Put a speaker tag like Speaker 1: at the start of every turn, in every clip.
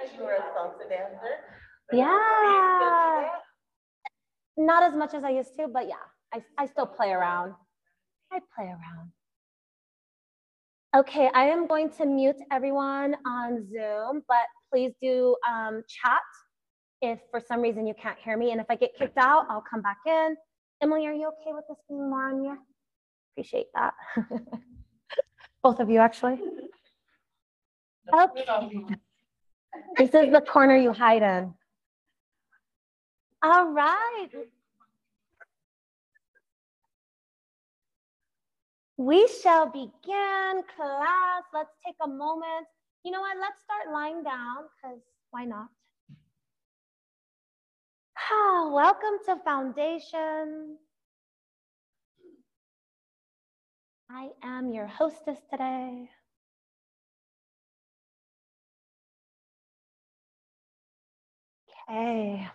Speaker 1: You were a salsa dancer.
Speaker 2: Yeah. Not as much as I used to, but yeah, I still play around. I play around. Okay, I am going to mute everyone on Zoom, but please do chat if for some reason you can't hear me. And if I get kicked out, I'll come back in. Emily, are you okay with this being more on you? Appreciate that. Both of you, actually. Okay. This is the corner you hide in. All right. We shall begin class. Let's take a moment. You know what? Let's start lying down because why not? Welcome to Foundation. I am your hostess today. Okay.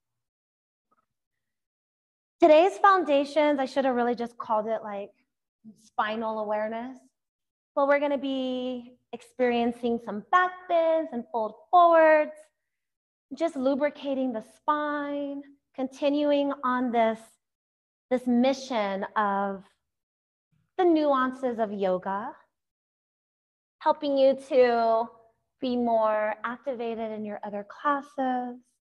Speaker 2: Today's foundations, I should have really just called it like spinal awareness. But we're going to be experiencing some back bends and fold forwards, just lubricating the spine, continuing on this mission of the nuances of yoga, helping you to be more activated in your other classes.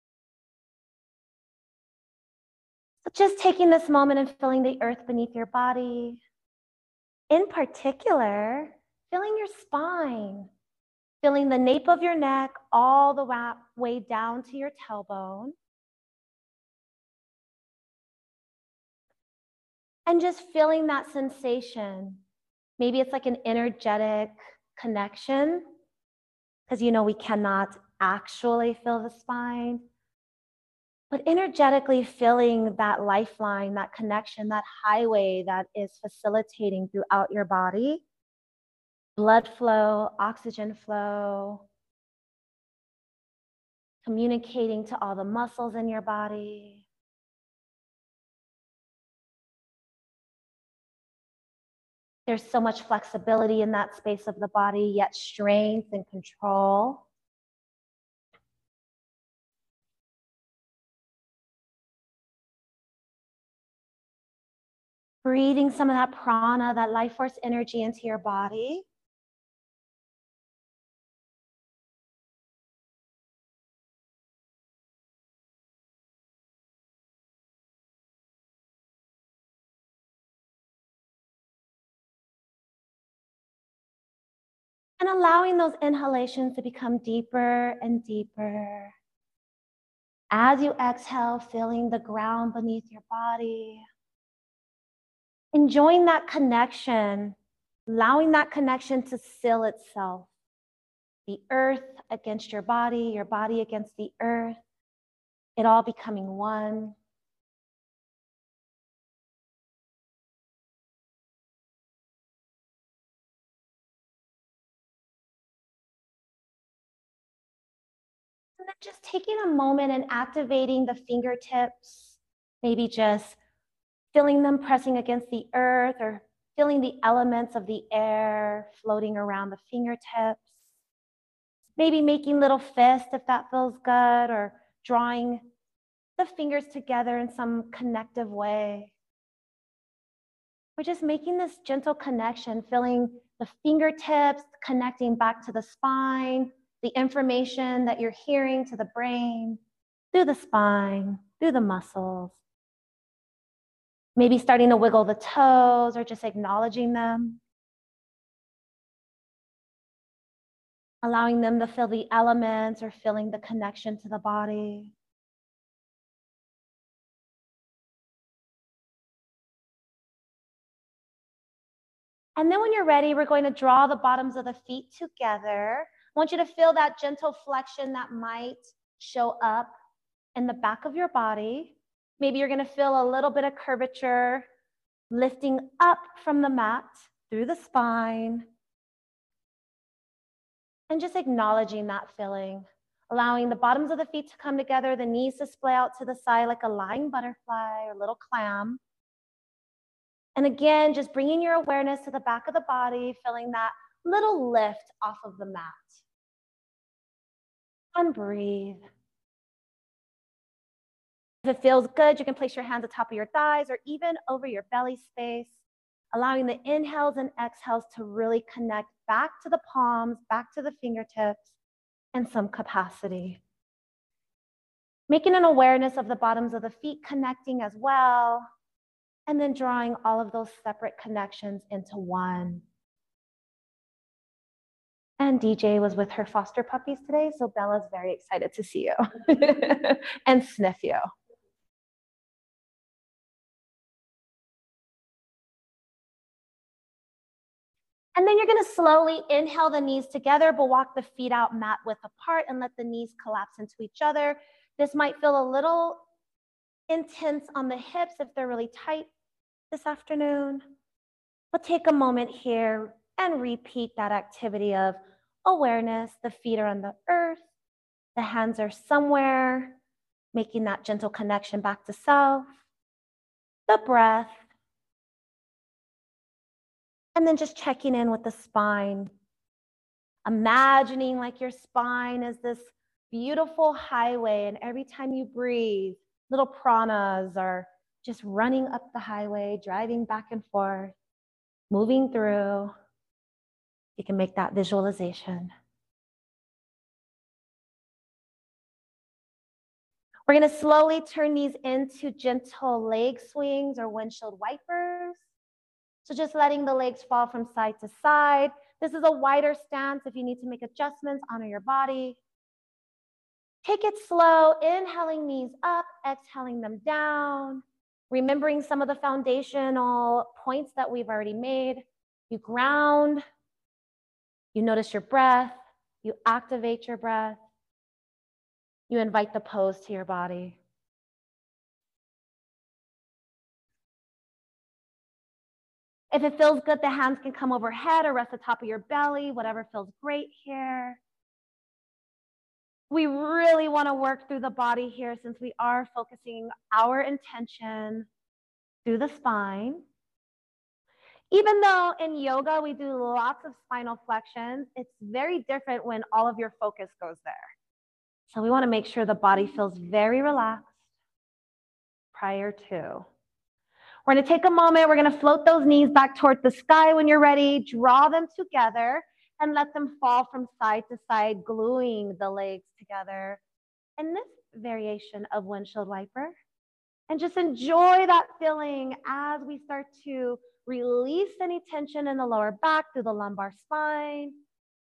Speaker 2: So just taking this moment and feeling the earth beneath your body. In particular, feeling your spine, feeling the nape of your neck all the way down to your tailbone. And just feeling that sensation. Maybe it's like an energetic connection, because you know we cannot actually feel the spine. But energetically feeling that lifeline, that connection, that highway that is facilitating throughout your body. Blood flow, oxygen flow, communicating to all the muscles in your body. There's so much flexibility in that space of the body, yet strength and control. Breathing some of that prana, that life force energy into your body. And allowing those inhalations to become deeper and deeper. As you exhale, feeling the ground beneath your body. Enjoying that connection, allowing that connection to seal itself. The earth against your body against the earth, it all becoming one. And then just taking a moment and activating the fingertips, maybe just feeling them pressing against the earth or feeling the elements of the air floating around the fingertips. Maybe making little fists if that feels good, or drawing the fingers together in some connective way. We're just making this gentle connection, feeling the fingertips connecting back to the spine, the information that you're hearing to the brain, through the spine, through the muscles. Maybe starting to wiggle the toes or just acknowledging them. Allowing them to feel the elements or feeling the connection to the body. And then when you're ready, we're going to draw the bottoms of the feet together. I want you to feel that gentle flexion that might show up in the back of your body. Maybe you're going to feel a little bit of curvature lifting up from the mat through the spine. And just acknowledging that feeling, allowing the bottoms of the feet to come together, the knees to splay out to the side like a lying butterfly or little clam. And again, just bringing your awareness to the back of the body, feeling that little lift off of the mat. and breathe. If it feels good, you can place your hands atop of your thighs or even over your belly space, allowing the inhales and exhales to really connect back to the palms, back to the fingertips, and some capacity. Making an awareness of the bottoms of the feet connecting as well, and then drawing all of those separate connections into one. And DJ was with her foster puppies today, so Bella's very excited to see you and sniff you. And then you're gonna slowly inhale the knees together, but walk the feet out mat width apart and let the knees collapse into each other. This might feel a little intense on the hips if they're really tight this afternoon. But take a moment here and repeat that activity of awareness. The feet are on the earth, the hands are somewhere, making that gentle connection back to self, the breath, and then just checking in with the spine. Imagining like your spine is this beautiful highway, and every time you breathe, little pranas are just running up the highway, driving back and forth, moving through. You can make that visualization. We're going to slowly turn these into gentle leg swings or windshield wipers. So just letting the legs fall from side to side. This is a wider stance. If you need to make adjustments, honor your body. Take it slow, inhaling knees up, exhaling them down. Remembering some of the foundational points that we've already made. You ground, you notice your breath, you activate your breath, you invite the pose to your body. If it feels good, the hands can come overhead or rest atop of your belly, whatever feels great here. We really want to work through the body here since we are focusing our intention through the spine. Even though in yoga we do lots of spinal flexions, it's very different when all of your focus goes there. So we want to make sure the body feels very relaxed prior to. We're going to take a moment. We're going to float those knees back toward the sky when you're ready. Draw them together and let them fall from side to side, gluing the legs together in this variation of windshield wiper. And just enjoy that feeling as we start to release any tension in the lower back through the lumbar spine.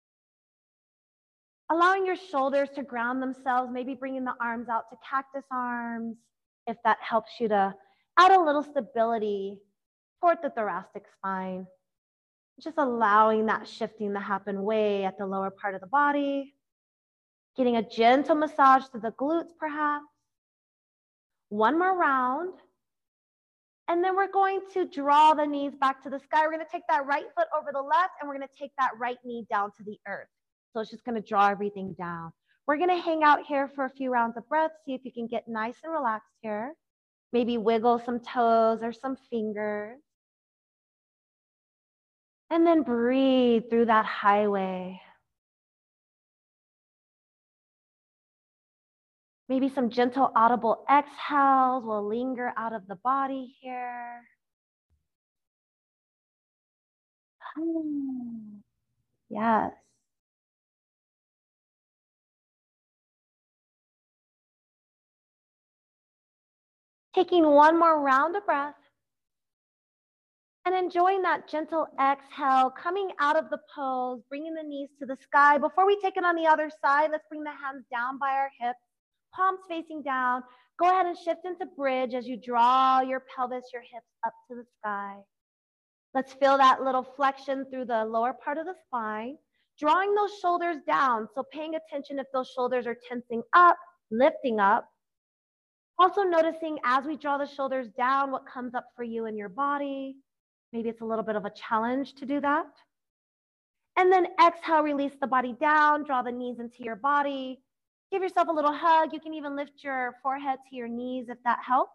Speaker 2: Allowing your shoulders to ground themselves, maybe bringing the arms out to cactus arms, if that helps you to add a little stability toward the thoracic spine. Just allowing that shifting to happen way at the lower part of the body. Getting a gentle massage to the glutes, perhaps. One more round. And then we're going to draw the knees back to the sky. We're going to take that right foot over the left, and we're going to take that right knee down to the earth. So it's just going to draw everything down. We're going to hang out here for a few rounds of breath, see if you can get nice and relaxed here. Maybe wiggle some toes or some fingers. And then breathe through that highway. Maybe some gentle audible exhales will linger out of the body here. Yes. Taking one more round of breath. And enjoying that gentle exhale, coming out of the pose, bringing the knees to the sky. Before we take it on the other side, let's bring the hands down by our hips, palms facing down. Go ahead and shift into bridge as you draw your pelvis, your hips up to the sky. Let's feel that little flexion through the lower part of the spine, drawing those shoulders down. So paying attention if those shoulders are tensing up, lifting up. Also noticing as we draw the shoulders down, what comes up for you in your body. Maybe it's a little bit of a challenge to do that. And then exhale, release the body down, draw the knees into your body. Give yourself a little hug. You can even lift your forehead to your knees if that helps.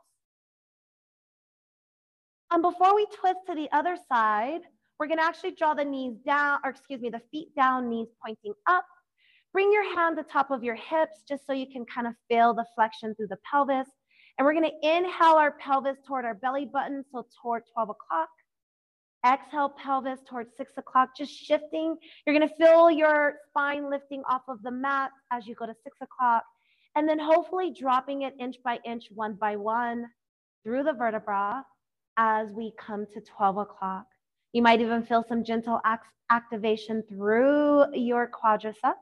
Speaker 2: And before we twist to the other side, we're going to actually draw the knees down, or excuse me, the feet down, knees pointing up. Bring your hand to the top of your hips just so you can kind of feel the flexion through the pelvis. And we're going to inhale our pelvis toward our belly button, so toward 12 o'clock. Exhale pelvis towards 6 o'clock, just shifting. You're going to feel your spine lifting off of the mat as you go to 6 o'clock. And then hopefully dropping it inch by inch, one by one through the vertebra as we come to 12 o'clock. You might even feel some gentle activation through your quadriceps.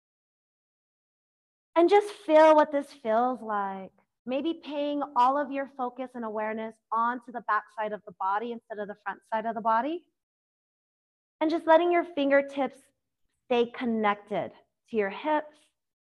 Speaker 2: And just feel what this feels like. Maybe paying all of your focus and awareness onto the back side of the body instead of the front side of the body. And just letting your fingertips stay connected to your hips.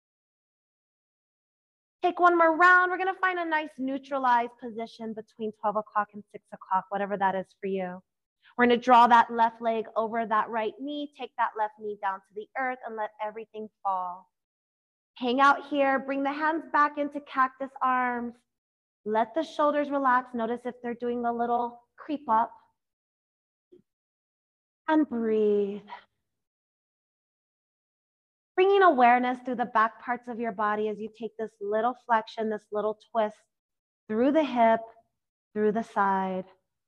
Speaker 2: Take one more round. We're going to find a nice neutralized position between 12 o'clock and 6 o'clock, whatever that is for you. We're going to draw that left leg over that right knee. Take that left knee down to the earth and let everything fall. Hang out here, bring the hands back into cactus arms. Let the shoulders relax. Notice if they're doing a little creep up. And breathe. Bringing awareness through the back parts of your body as you take this little flexion, this little twist through the hip, through the side.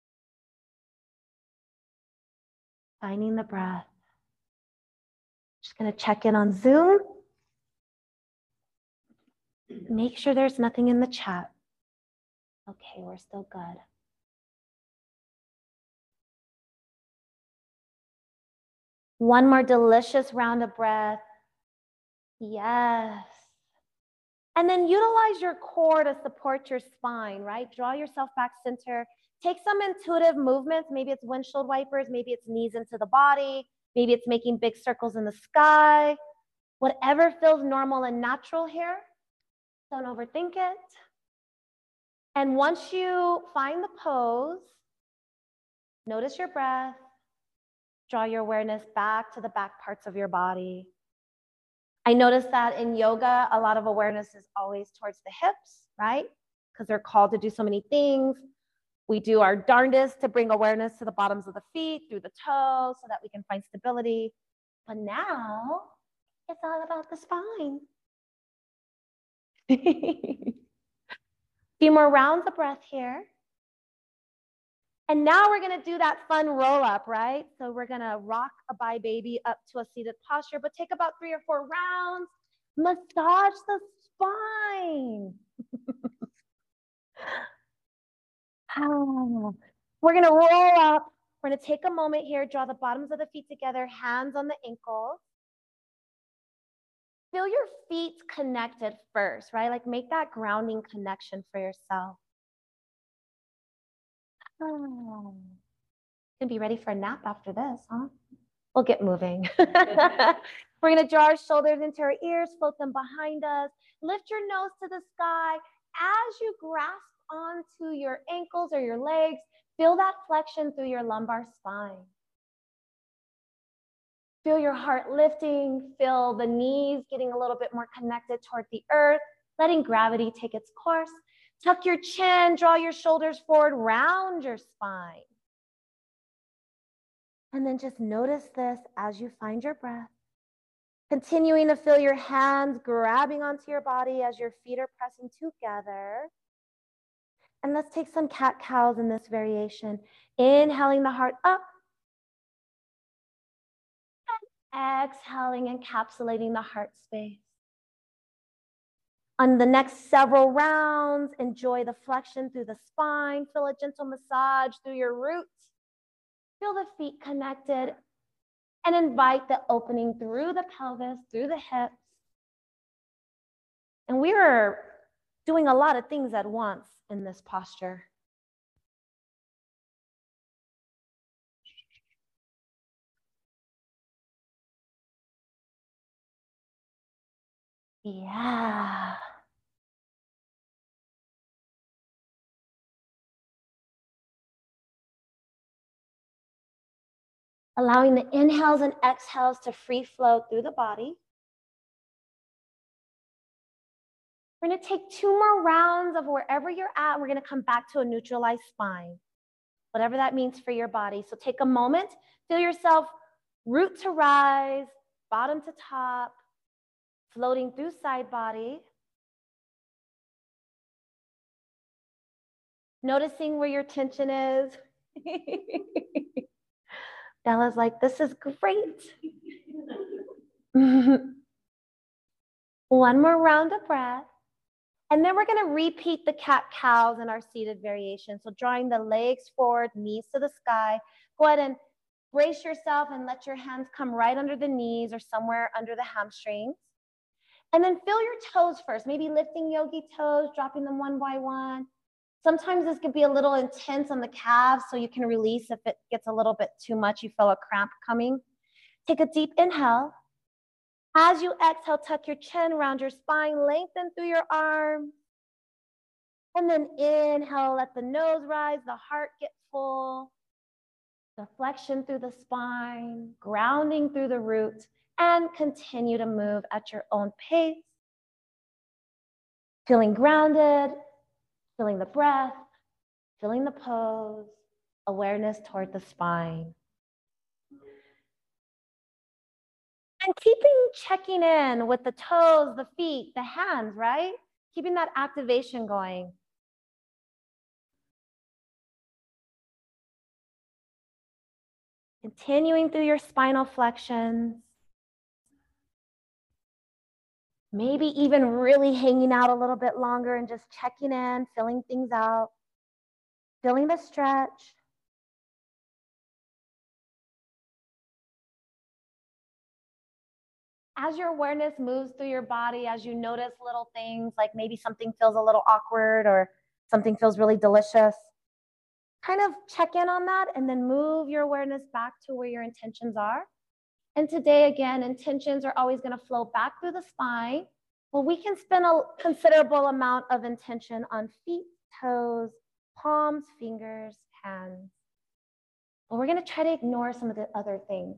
Speaker 2: Finding the breath. Just going to check in on Zoom. Make sure there's nothing in the chat. Okay, we're still good. One more delicious round of breath. Yes. And then utilize your core to support your spine, right? Draw yourself back center. Take some intuitive movements. Maybe it's windshield wipers. Maybe it's knees into the body. Maybe it's making big circles in the sky. Whatever feels normal and natural here. Don't overthink it. And once you find the pose, notice your breath. Draw your awareness back to the back parts of your body. I notice that in yoga, a lot of awareness is always towards the hips, right? Because they're called to do so many things. We do our darndest to bring awareness to the bottoms of the feet, through the toes, so that we can find stability. But now, it's all about the spine. Few more rounds of breath here. And now we're going to do that fun roll up, right? So we're going to rock a bye baby up to a seated posture, but take about 3 or 4 rounds. Massage the spine. We're going to roll up. We're going to take a moment here, draw the bottoms of the feet together, hands on the ankles. Feel your feet connected first, right? Like make that grounding connection for yourself. Gonna be ready for a nap after this, huh? We'll get moving. We're gonna draw our shoulders into our ears, float them behind us. Lift your nose to the sky. As you grasp onto your ankles or your legs, feel that flexion through your lumbar spine. Feel your heart lifting, feel the knees getting a little bit more connected toward the earth, letting gravity take its course. Tuck your chin, draw your shoulders forward, round your spine. And then just notice this as you find your breath. Continuing to feel your hands grabbing onto your body as your feet are pressing together. And let's take some cat-cows in this variation. Inhaling the heart up. Exhaling, encapsulating the heart space. On the next several rounds, enjoy the flexion through the spine. Feel a gentle massage through your roots. Feel the feet connected. And invite the opening through the pelvis, through the hips. And we are doing a lot of things at once in this posture. Yeah. Allowing the inhales and exhales to free flow through the body. We're going to take 2 more rounds of wherever you're at. We're going to come back to a neutralized spine, whatever that means for your body. So take a moment, feel yourself root to rise, bottom to top. floating through side body. Noticing where your tension is. Bella's like, this is great. One more round of breath. And then we're going to repeat the cat-cows in our seated variation. So drawing the legs forward, knees to the sky. Go ahead and brace yourself and let your hands come right under the knees or somewhere under the hamstrings. And then feel your toes first, maybe lifting yogi toes, dropping them one by one. Sometimes this could be a little intense on the calves, so you can release if it gets a little bit too much, you feel a cramp coming. Take a deep inhale. As you exhale, tuck your chin, round your spine, lengthen through your arms. And then inhale, let the nose rise, the heart get full. Deflection through the spine, grounding through the roots, and continue to move at your own pace. Feeling grounded, feeling the breath, feeling the pose, awareness toward the spine. And checking in with the toes, the feet, the hands, right? Keeping that activation going. Continuing through your spinal flexions. Maybe even really hanging out a little bit longer and just checking in, filling things out, feeling the stretch. As your awareness moves through your body, as you notice little things, like maybe something feels a little awkward or something feels really delicious, kind of check in on that and then move your awareness back to where your intentions are. And today, again, intentions are always going to flow back through the spine. Well, we can spend a considerable amount of intention on feet, toes, palms, fingers, hands. But we're going to try to ignore some of the other things.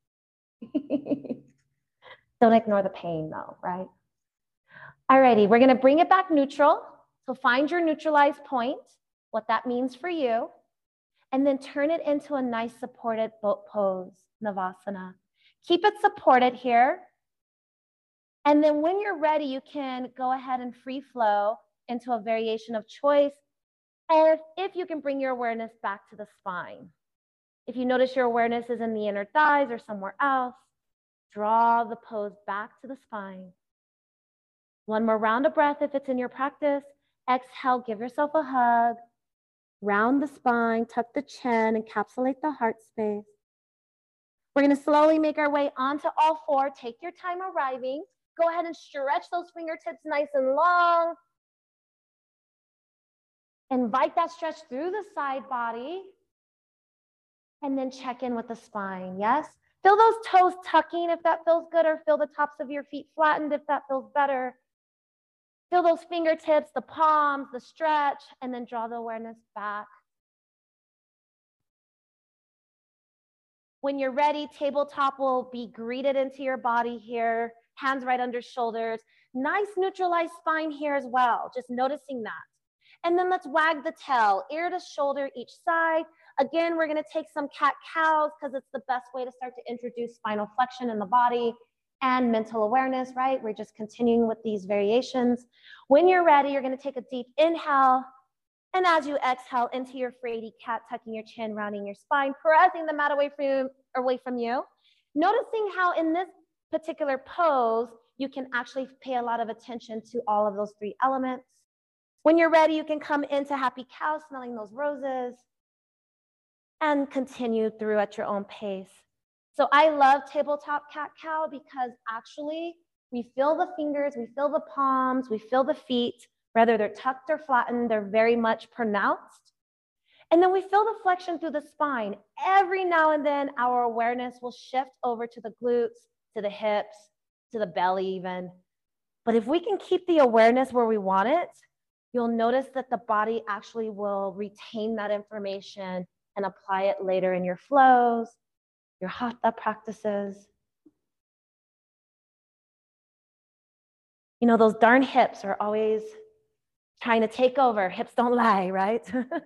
Speaker 2: Don't ignore the pain though, right? Alrighty, we're going to bring it back neutral. So find your neutralized point, what that means for you, and then turn it into a nice supported boat pose, Navasana. Keep it supported here. And then when you're ready, you can go ahead and free flow into a variation of choice. And if you can bring your awareness back to the spine. If you notice your awareness is in the inner thighs or somewhere else, draw the pose back to the spine. One more round of breath if it's in your practice. Exhale, give yourself a hug. Round the spine, tuck the chin, encapsulate the heart space. We're going to slowly make our way onto all four. Take your time arriving. Go ahead and stretch those fingertips nice and long. Invite that stretch through the side body. And then check in with the spine, yes? Feel those toes tucking if that feels good, or feel the tops of your feet flattened if that feels better. Feel those fingertips, the palms, the stretch, and then draw the awareness back. When you're ready, tabletop will be greeted into your body here, hands right under shoulders. Nice neutralized spine here as well, just noticing that. And then let's wag the tail, ear to shoulder each side. Again, we're gonna take some cat-cows because it's the best way to start to introduce spinal flexion in the body and mental awareness, right? We're just continuing with these variations. When you're ready, you're gonna take a deep inhale. And as you exhale into your fraidy cat, tucking your chin, rounding your spine, pressing the mat away from you. Noticing how in this particular pose, you can actually pay a lot of attention to all of those three elements. When you're ready, you can come into happy cow, smelling those roses, and continue through at your own pace. So I love tabletop cat-cow because actually we feel the fingers, we feel the palms, we feel the feet, whether they're tucked or flattened, they're very much pronounced. And then we feel the flexion through the spine. Every now and then our awareness will shift over to the glutes, to the hips, to the belly even. But if we can keep the awareness where we want it, you'll notice that the body actually will retain that information and apply it later in your flows, your hatha practices. You know, those darn hips are always trying to take over. Hips don't lie, right?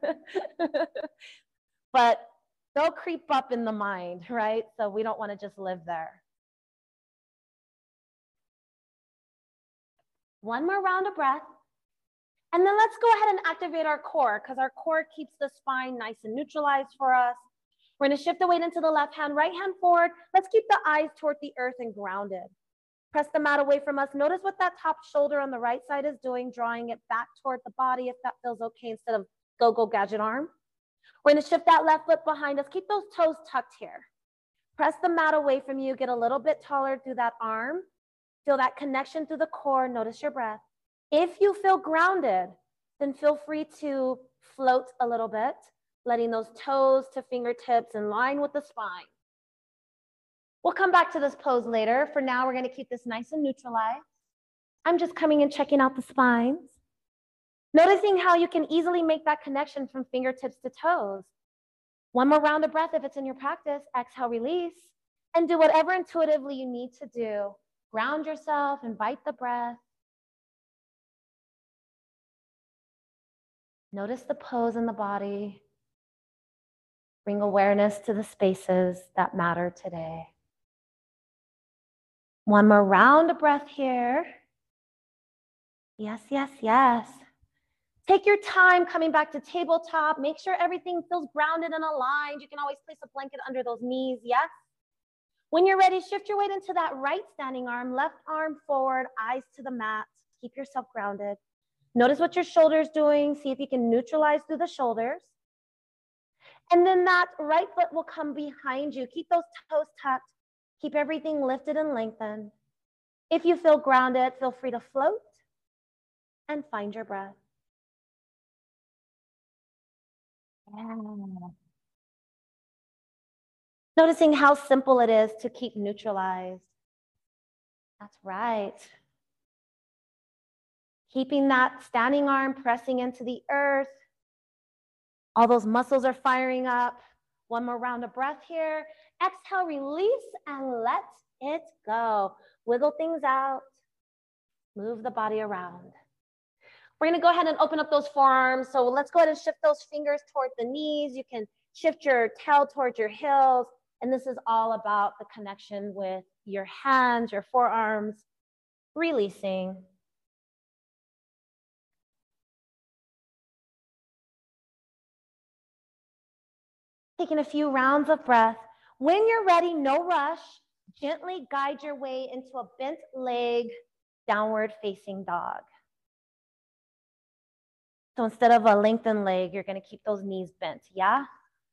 Speaker 2: But they'll creep up in the mind, right? So we don't want to just live there. One more round of breath. And then let's go ahead and activate our core, because our core keeps the spine nice and neutralized for us. We're going to shift the weight into the left hand, right hand forward. Let's keep the eyes toward the earth and grounded. Press the mat away from us. Notice what that top shoulder on the right side is doing, drawing it back toward the body if that feels okay, instead of go gadget arm. We're going to shift that left foot behind us. Keep those toes tucked here. Press the mat away from you. Get a little bit taller through that arm. Feel that connection through the core. Notice your breath. If you feel grounded, then feel free to float a little bit, letting those toes to fingertips in line with the spine. We'll come back to this pose later. For now, we're going to keep this nice and neutralized. I'm just coming and checking out the spines. Noticing how you can easily make that connection from fingertips to toes. One more round of breath if it's in your practice. Exhale, release, and do whatever intuitively you need to do. Ground yourself, invite the breath. Notice the pose in the body. Bring awareness to the spaces that matter today. One more round of breath here. Yes, yes, yes. Take your time coming back to tabletop. Make sure everything feels grounded and aligned. You can always place a blanket under those knees, yes? When you're ready, shift your weight into that right standing arm, left arm forward, eyes to the mat. Keep yourself grounded. Notice what your shoulder's doing. See if you can neutralize through the shoulders. And then that right foot will come behind you. Keep those toes tucked. Keep everything lifted and lengthened. If you feel grounded, feel free to float and find your breath. Yeah. Noticing how simple it is to keep neutralized. That's right. Keeping that standing arm pressing into the earth. All those muscles are firing up. One more round of breath here. Exhale, release, and let it go. Wiggle things out. Move the body around. We're going to go ahead and open up those forearms. So let's go ahead and shift those fingers toward the knees. You can shift your tail towards your heels. And this is all about the connection with your hands, your forearms, releasing. Taking a few rounds of breath. When you're ready, no rush. Gently guide your way into a bent leg, downward facing dog. So instead of a lengthened leg, you're going to keep those knees bent, yeah?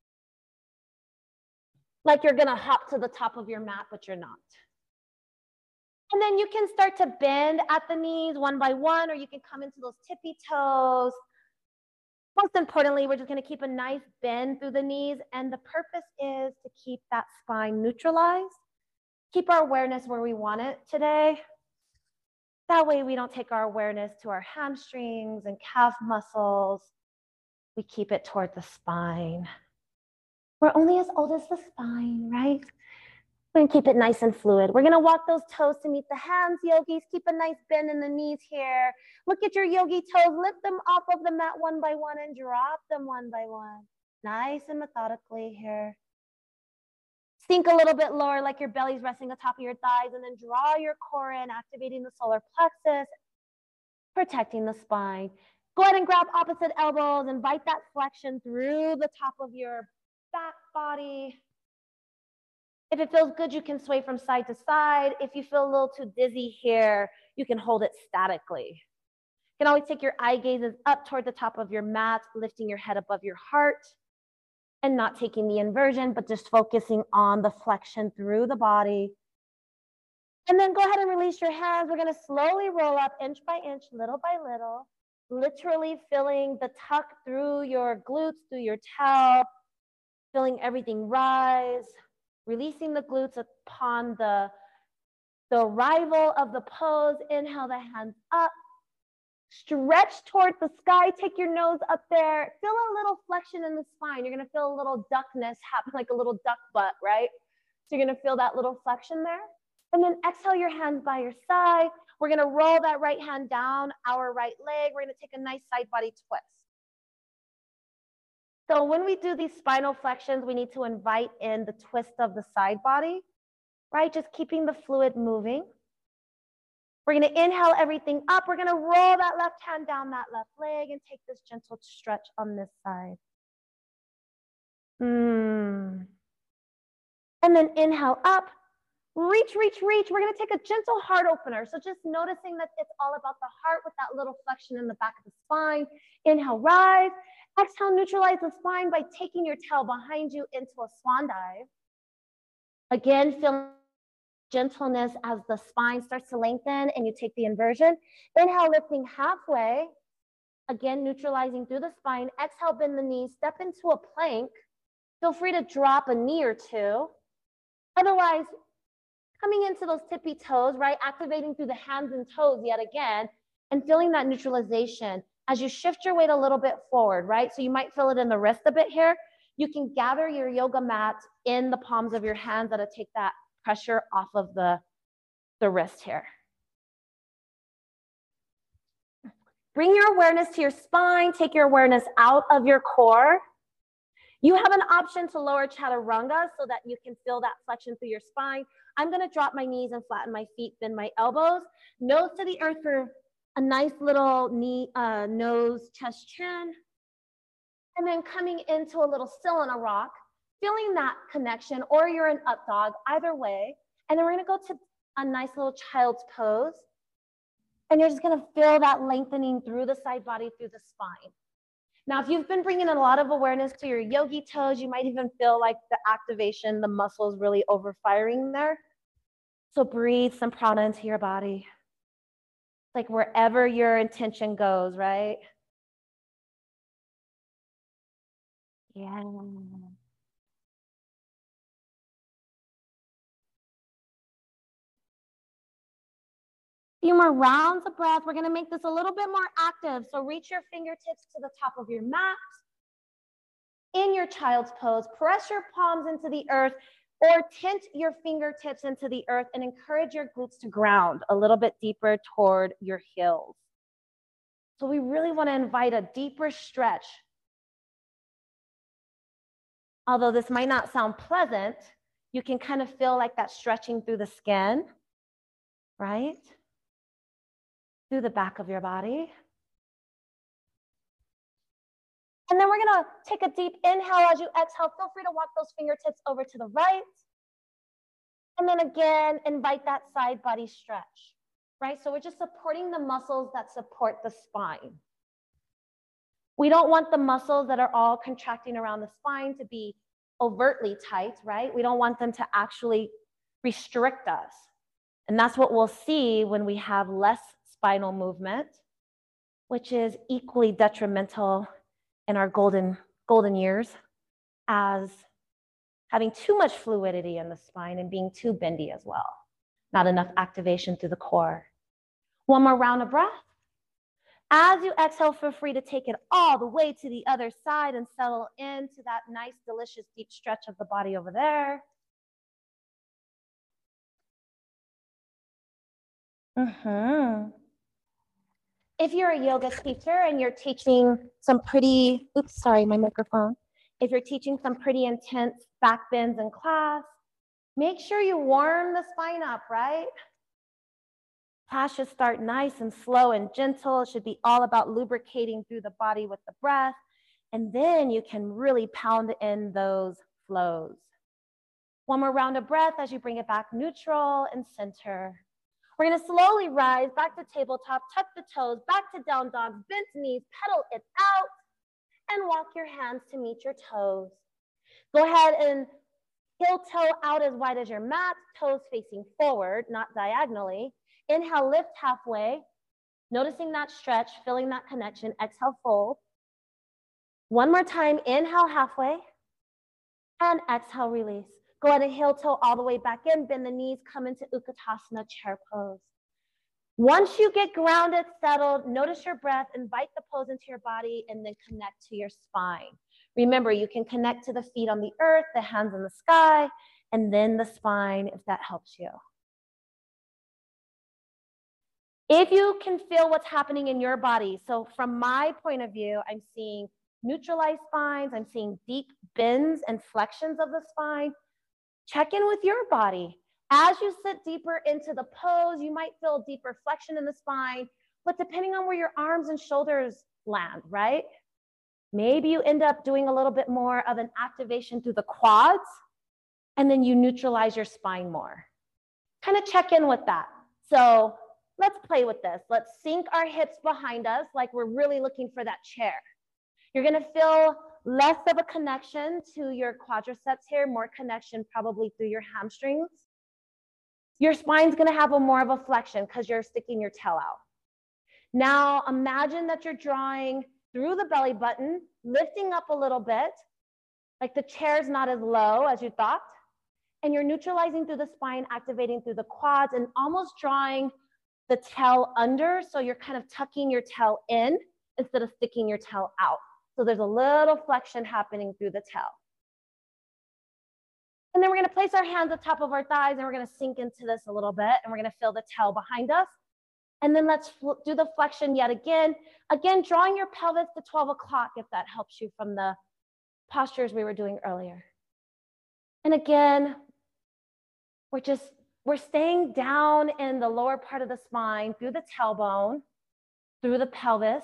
Speaker 2: Like you're going to hop to the top of your mat, but you're not. And then you can start to bend at the knees one by one, or you can come into those tippy toes. Most importantly, we're just going to keep a nice bend through the knees. And the purpose is to keep that spine neutralized. Keep our awareness where we want it today. That way we don't take our awareness to our hamstrings and calf muscles. We keep it toward the spine. We're only as old as the spine, right? We're gonna keep it nice and fluid. We're gonna walk those toes to meet the hands, yogis. Keep a nice bend in the knees here. Look at your yogi toes. Lift them off of the mat one by one and drop them one by one. Nice and methodically here. Sink a little bit lower, like your belly's resting atop of your thighs, and then draw your core in, activating the solar plexus, protecting the spine. Go ahead and grab opposite elbows, invite that flexion through the top of your back body. If it feels good, you can sway from side to side. If you feel a little too dizzy here, you can hold it statically. You can always take your eye gazes up toward the top of your mat, lifting your head above your heart. And not taking the inversion, but just focusing on the flexion through the body. And then go ahead and release your hands. We're going to slowly roll up inch by inch, little by little, literally feeling the tuck through your glutes, through your tail, feeling everything rise, releasing the glutes upon the arrival of the pose. Inhale the hands up. Stretch towards the sky, take your nose up there. Feel a little flexion in the spine. You're gonna feel a little duckness happen, like a little duck butt, right? So you're gonna feel that little flexion there. And then exhale your hands by your side. We're gonna roll that right hand down our right leg. We're gonna take a nice side body twist. So when we do these spinal flexions, we need to invite in the twist of the side body, right? Just keeping the fluid moving. We're gonna inhale everything up. We're gonna roll that left hand down that left leg and take this gentle stretch on this side. And then inhale up, reach, reach, reach. We're gonna take a gentle heart opener. So just noticing that it's all about the heart with that little flexion in the back of the spine. Inhale, rise. Exhale, neutralize the spine by taking your tail behind you into a swan dive. Again, feel gentleness as the spine starts to lengthen and you take the inversion. Inhale, lifting halfway. Again, neutralizing through the spine. Exhale, bend the knees, step into a plank. Feel free to drop a knee or two. Otherwise, coming into those tippy toes, right? Activating through the hands and toes yet again, and feeling that neutralization as you shift your weight a little bit forward, right? So you might feel it in the wrist a bit here. You can gather your yoga mat in the palms of your hands that'll take that pressure off of the wrist here. Bring your awareness to your spine. Take your awareness out of your core. You have an option to lower chaturanga so that you can feel that flexion through your spine. I'm gonna drop my knees and flatten my feet, bend my elbows. Nose to the earth for a nice little knee, nose, chest, chin. And then coming into a little still on a rock, feeling that connection, or you're in up dog, either way. And then we're gonna go to a nice little child's pose. And you're just gonna feel that lengthening through the side body, through the spine. Now, if you've been bringing in a lot of awareness to your yogi toes, you might even feel like the activation, the muscles really overfiring there. So breathe some prana into your body. Like wherever your intention goes, right? Yeah. Few more rounds of breath. We're gonna make this a little bit more active. So reach your fingertips to the top of your mat. In your child's pose, press your palms into the earth or tint your fingertips into the earth and encourage your glutes to ground a little bit deeper toward your heels. So we really want to invite a deeper stretch. Although this might not sound pleasant, you can kind of feel like that stretching through the skin, right? Through the back of your body. And then we're gonna take a deep inhale as you exhale. Feel free to walk those fingertips over to the right. And then again, invite that side body stretch, right? So we're just supporting the muscles that support the spine. We don't want the muscles that are all contracting around the spine to be overtly tight, right? We don't want them to actually restrict us. And that's what we'll see when we have less spinal movement, which is equally detrimental in our golden years as having too much fluidity in the spine and being too bendy as well. Not enough activation through the core. One more round of breath. As you exhale, feel free to take it all the way to the other side and settle into that nice, delicious, deep stretch of the body over there. If you're a yoga teacher and you're teaching some pretty, oops, sorry, my microphone. If you're teaching some pretty intense back bends in class, make sure you warm the spine up, right? Class should start nice and slow and gentle. It should be all about lubricating through the body with the breath. And then you can really pound in those flows. One more round of breath as you bring it back neutral and center. We're gonna slowly rise back to tabletop, tuck the toes, back to down dog, bent knees, pedal it out, and walk your hands to meet your toes. Go ahead and heel toe out as wide as your mat, toes facing forward, not diagonally. Inhale, lift halfway, noticing that stretch, feeling that connection. Exhale, fold. One more time, inhale halfway, and exhale, release. Go ahead and heel toe all the way back in, bend the knees, come into Utkatasana, chair pose. Once you get grounded, settled, notice your breath, invite the pose into your body, and then connect to your spine. Remember, you can connect to the feet on the earth, the hands in the sky, and then the spine if that helps you. If you can feel what's happening in your body, so from my point of view, I'm seeing neutralized spines, I'm seeing deep bends and flexions of the spine. Check in with your body. As you sit deeper into the pose, you might feel deeper flexion in the spine, but depending on where your arms and shoulders land, right? Maybe you end up doing a little bit more of an activation through the quads, and then you neutralize your spine more. Kind of check in with that. So let's play with this. Let's sink our hips behind us like we're really looking for that chair. You're going to feel less of a connection to your quadriceps here, more connection probably through your hamstrings. Your spine's going to have more of a flexion because you're sticking your tail out. Now imagine that you're drawing through the belly button, lifting up a little bit, like the chair's not as low as you thought, and you're neutralizing through the spine, activating through the quads, and almost drawing the tail under, so you're kind of tucking your tail in instead of sticking your tail out. So there's a little flexion happening through the tail. And then we're gonna place our hands atop of our thighs, and we're gonna sink into this a little bit, and we're gonna feel the tail behind us. And then let's do the flexion yet again. Again, drawing your pelvis to 12 o'clock if that helps you from the postures we were doing earlier. And again, we're staying down in the lower part of the spine, through the tailbone, through the pelvis.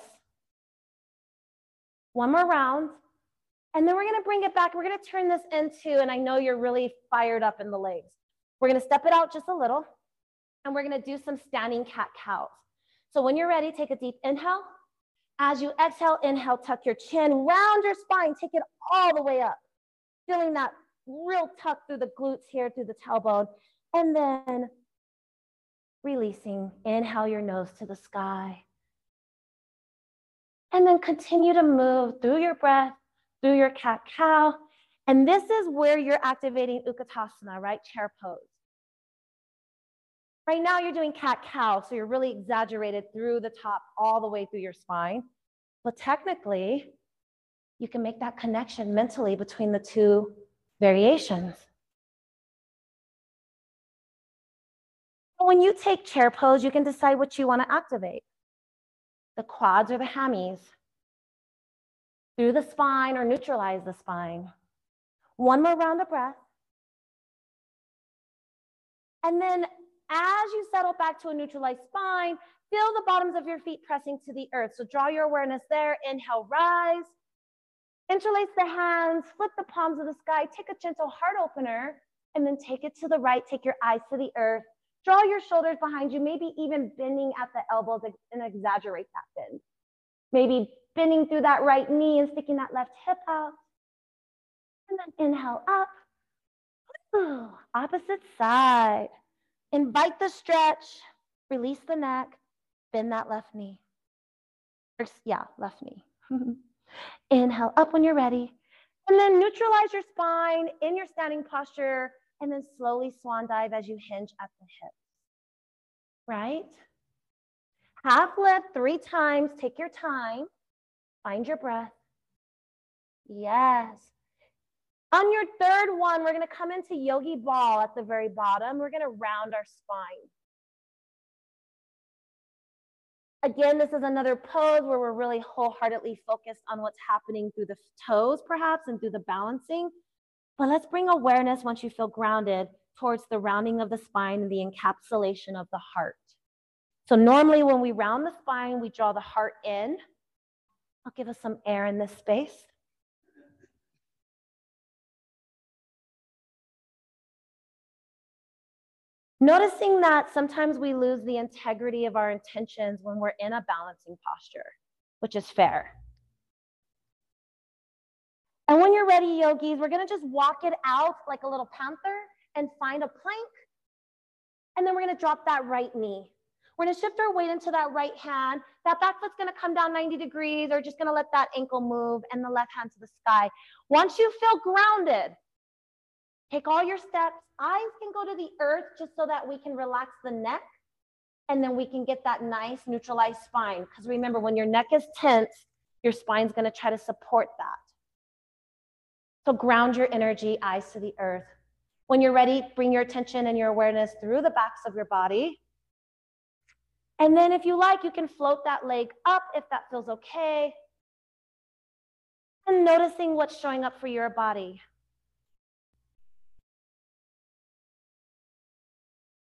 Speaker 2: One more round. And then we're gonna bring it back. We're gonna turn this into, and I know you're really fired up in the legs. We're gonna step it out just a little, and we're gonna do some standing cat-cows. So when you're ready, take a deep inhale. As you exhale, inhale, tuck your chin, round your spine, take it all the way up. Feeling that real tuck through the glutes here, through the tailbone. And then releasing, inhale your nose to the sky. And then continue to move through your breath, through your cat-cow. And this is where you're activating Utkatasana, right? Chair pose. Right now you're doing cat-cow, so you're really exaggerated through the top, all the way through your spine. But technically, you can make that connection mentally between the two variations. When you take chair pose, you can decide what you want to activate. The quads or the hammies. Through the spine or neutralize the spine. One more round of breath. And then as you settle back to a neutralized spine, feel the bottoms of your feet pressing to the earth. So draw your awareness there. Inhale, rise. Interlace the hands, flip the palms of the sky, take a gentle heart opener, and then take it to the right. Take your eyes to the earth. Draw your shoulders behind you, maybe even bending at the elbows and exaggerate that bend. Maybe bending through that right knee and sticking that left hip out. And then inhale up. Ooh, opposite side. Invite the stretch, release the neck, bend that left knee. Left knee. Inhale up when you're ready. And then neutralize your spine in your standing posture, and then slowly swan dive as you hinge at the hips. Right? Half lift 3 times. Take your time. Find your breath. Yes. On your third one, we're going to come into Yogi Ball at the very bottom. We're going to round our spine. Again, this is another pose where we're really wholeheartedly focused on what's happening through the toes, perhaps, and through the balancing. But let's bring awareness, once you feel grounded, towards the rounding of the spine and the encapsulation of the heart. So normally when we round the spine, we draw the heart in. I'll give us some air in this space. Noticing that sometimes we lose the integrity of our intentions when we're in a balancing posture, which is fair. And when you're ready, yogis, we're gonna just walk it out like a little panther and find a plank. And then we're gonna drop that right knee. We're gonna shift our weight into that right hand. That back foot's gonna come down 90 degrees, or just gonna let that ankle move, and the left hand to the sky. Once you feel grounded, take all your steps. Eyes can go to the earth just so that we can relax the neck, and then we can get that nice neutralized spine. Because remember, when your neck is tense, your spine's gonna try to support that. So ground your energy, eyes to the earth. When you're ready, bring your attention and your awareness through the backs of your body. And then if you like, you can float that leg up if that feels okay. And noticing what's showing up for your body.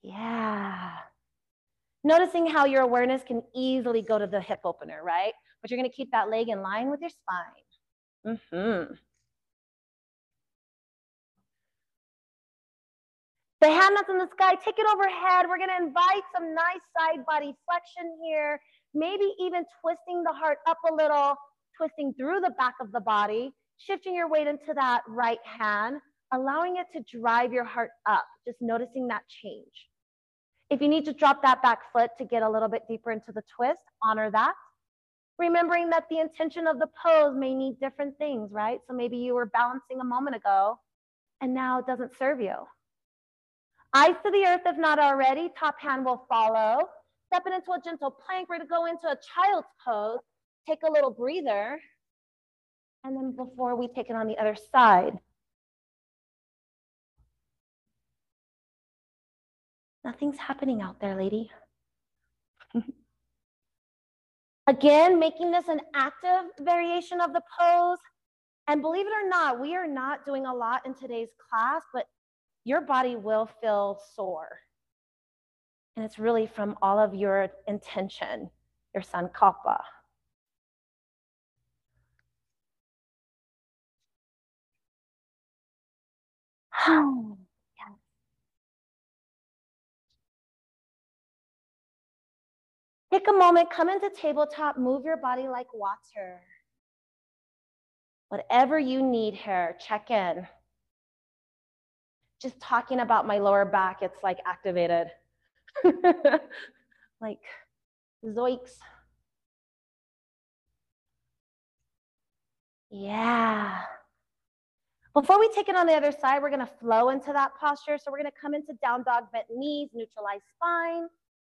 Speaker 2: Yeah. Noticing how your awareness can easily go to the hip opener, right? But you're going to keep that leg in line with your spine. The hand that's in the sky, take it overhead. We're going to invite some nice side body flexion here. Maybe even twisting the heart up a little, twisting through the back of the body, shifting your weight into that right hand, allowing it to drive your heart up, just noticing that change. If you need to drop that back foot to get a little bit deeper into the twist, honor that. Remembering that the intention of the pose may need different things, right? So maybe you were balancing a moment ago and now it doesn't serve you. Eyes to the earth if not already, top hand will follow. Stepping into a gentle plank, we're gonna go into a child's pose. Take a little breather. And then before we take it on the other side. Nothing's happening out there, lady. Again, making this an active variation of the pose. And believe it or not, we are not doing a lot in today's class, but your body will feel sore. And it's really from all of your intention, your sankalpa. Yes. Take a moment, come into tabletop, move your body like water. Whatever you need here, check in. Just talking about my lower back, it's like activated. Like, zoinks. Yeah. Before we take it on the other side, we're gonna flow into that posture. So we're gonna come into down dog, bent knees, neutralize spine.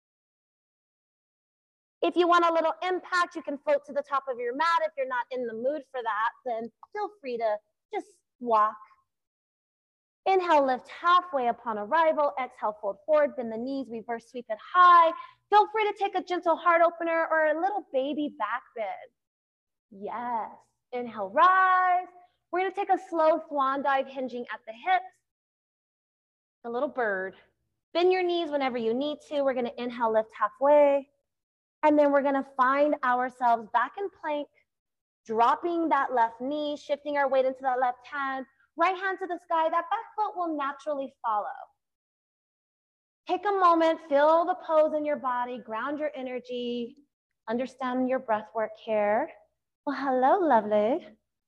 Speaker 2: If you want a little impact, you can float to the top of your mat. If you're not in the mood for that, then feel free to just walk. Inhale, lift halfway upon arrival. Exhale, fold forward, bend the knees, reverse sweep it high. Feel free to take a gentle heart opener or a little baby back bend. Yes. Inhale, rise. We're going to take a slow swan dive, hinging at the hips. A little bird. Bend your knees whenever you need to. We're going to inhale, lift halfway. And then we're going to find ourselves back in plank, dropping that left knee, shifting our weight into that left hand. Right hand to the sky, that back foot will naturally follow. Take a moment, feel the pose in your body, ground your energy, understand your breath work here. Well, hello, lovely.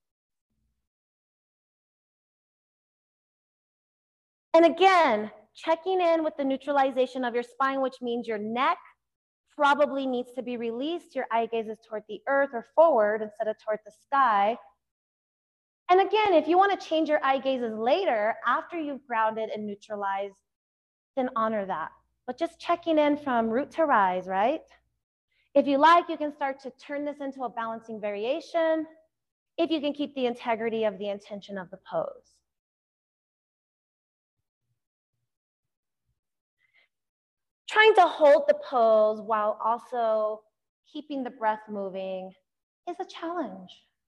Speaker 2: And again, checking in with the neutralization of your spine, which means your neck probably needs to be released. Your eye gaze is toward the earth or forward instead of toward the sky. And again, if you want to change your eye gazes later, after you've grounded and neutralized, then honor that. But just checking in from root to rise, right? If you like, you can start to turn this into a balancing variation if you can keep the integrity of the intention of the pose. Trying to hold the pose while also keeping the breath moving is a challenge.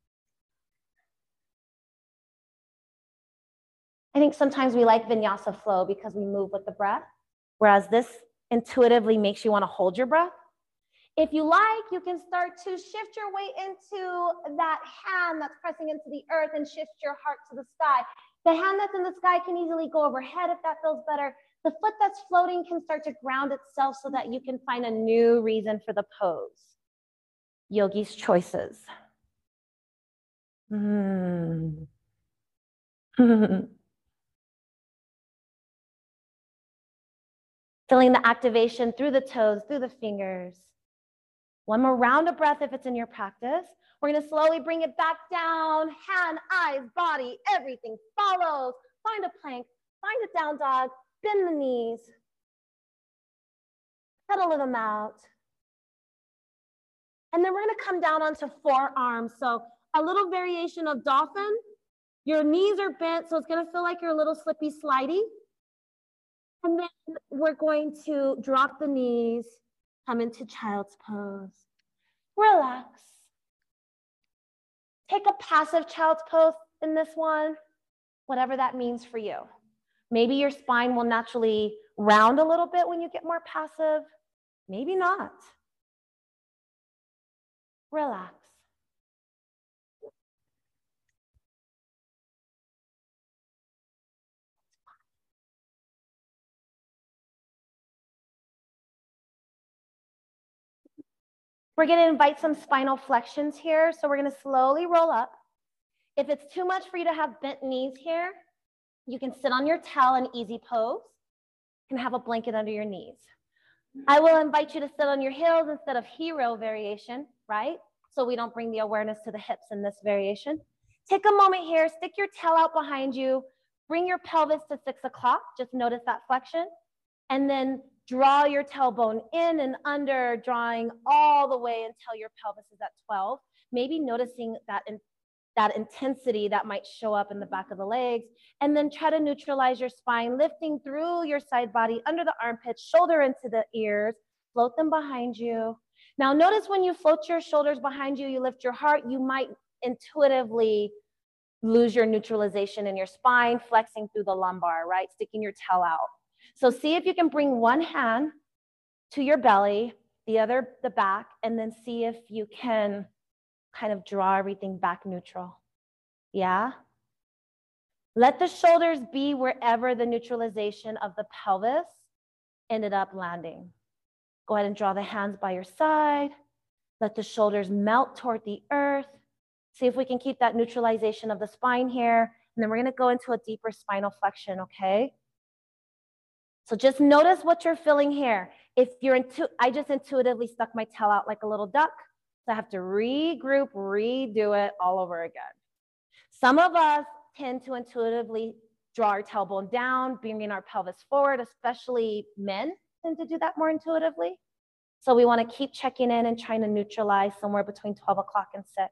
Speaker 2: I think sometimes we like vinyasa flow because we move with the breath, whereas this intuitively makes you want to hold your breath. If you like, you can start to shift your weight into that hand that's pressing into the earth and shift your heart to the sky. The hand that's in the sky can easily go overhead if that feels better. The foot that's floating can start to ground itself so that you can find a new reason for the pose. Yogi's choices. Feeling the activation through the toes, through the fingers. One more round of breath if it's in your practice. We're going to slowly bring it back down. Hand, eyes, body, everything follows. Find a plank, find a down dog, bend the knees. Pedal them out. And then we're going to come down onto forearms. So a little variation of dolphin. Your knees are bent, so it's going to feel like you're a little slippy slidey. And then we're going to drop the knees, come into child's pose. Relax. Take a passive child's pose in this one, whatever that means for you. Maybe your spine will naturally round a little bit when you get more passive? Maybe not. Relax. We're going to invite some spinal flexions here. So we're going to slowly roll up. If it's too much for you to have bent knees here, you can sit on your towel in easy pose. You can have a blanket under your knees. I will invite you to sit on your heels instead of hero variation, right? So we don't bring the awareness to the hips in this variation. Take a moment here, stick your tail out behind you, bring your pelvis to 6 o'clock, just notice that flexion, and then draw your tailbone in and under, drawing all the way until your pelvis is at 12. Maybe noticing that intensity that might show up in the back of the legs, and then try to neutralize your spine, lifting through your side body, under the armpits, shoulder into the ears, float them behind you. Now notice when you float your shoulders behind you, you lift your heart, you might intuitively lose your neutralization in your spine, flexing through the lumbar, right? Sticking your tail out. So see if you can bring one hand to your belly, the other the back, and then see if you can kind of draw everything back neutral. Yeah? Let the shoulders be wherever the neutralization of the pelvis ended up landing. Go ahead and draw the hands by your side. Let the shoulders melt toward the earth. See if we can keep that neutralization of the spine here. And then we're going to go into a deeper spinal flexion, okay? So just notice what you're feeling here. If you're I just intuitively stuck my tail out like a little duck. So I have to regroup, redo it all over again. Some of us tend to intuitively draw our tailbone down, bringing our pelvis forward, especially men tend to do that more intuitively. So we want to keep checking in and trying to neutralize somewhere between 12 o'clock and 6.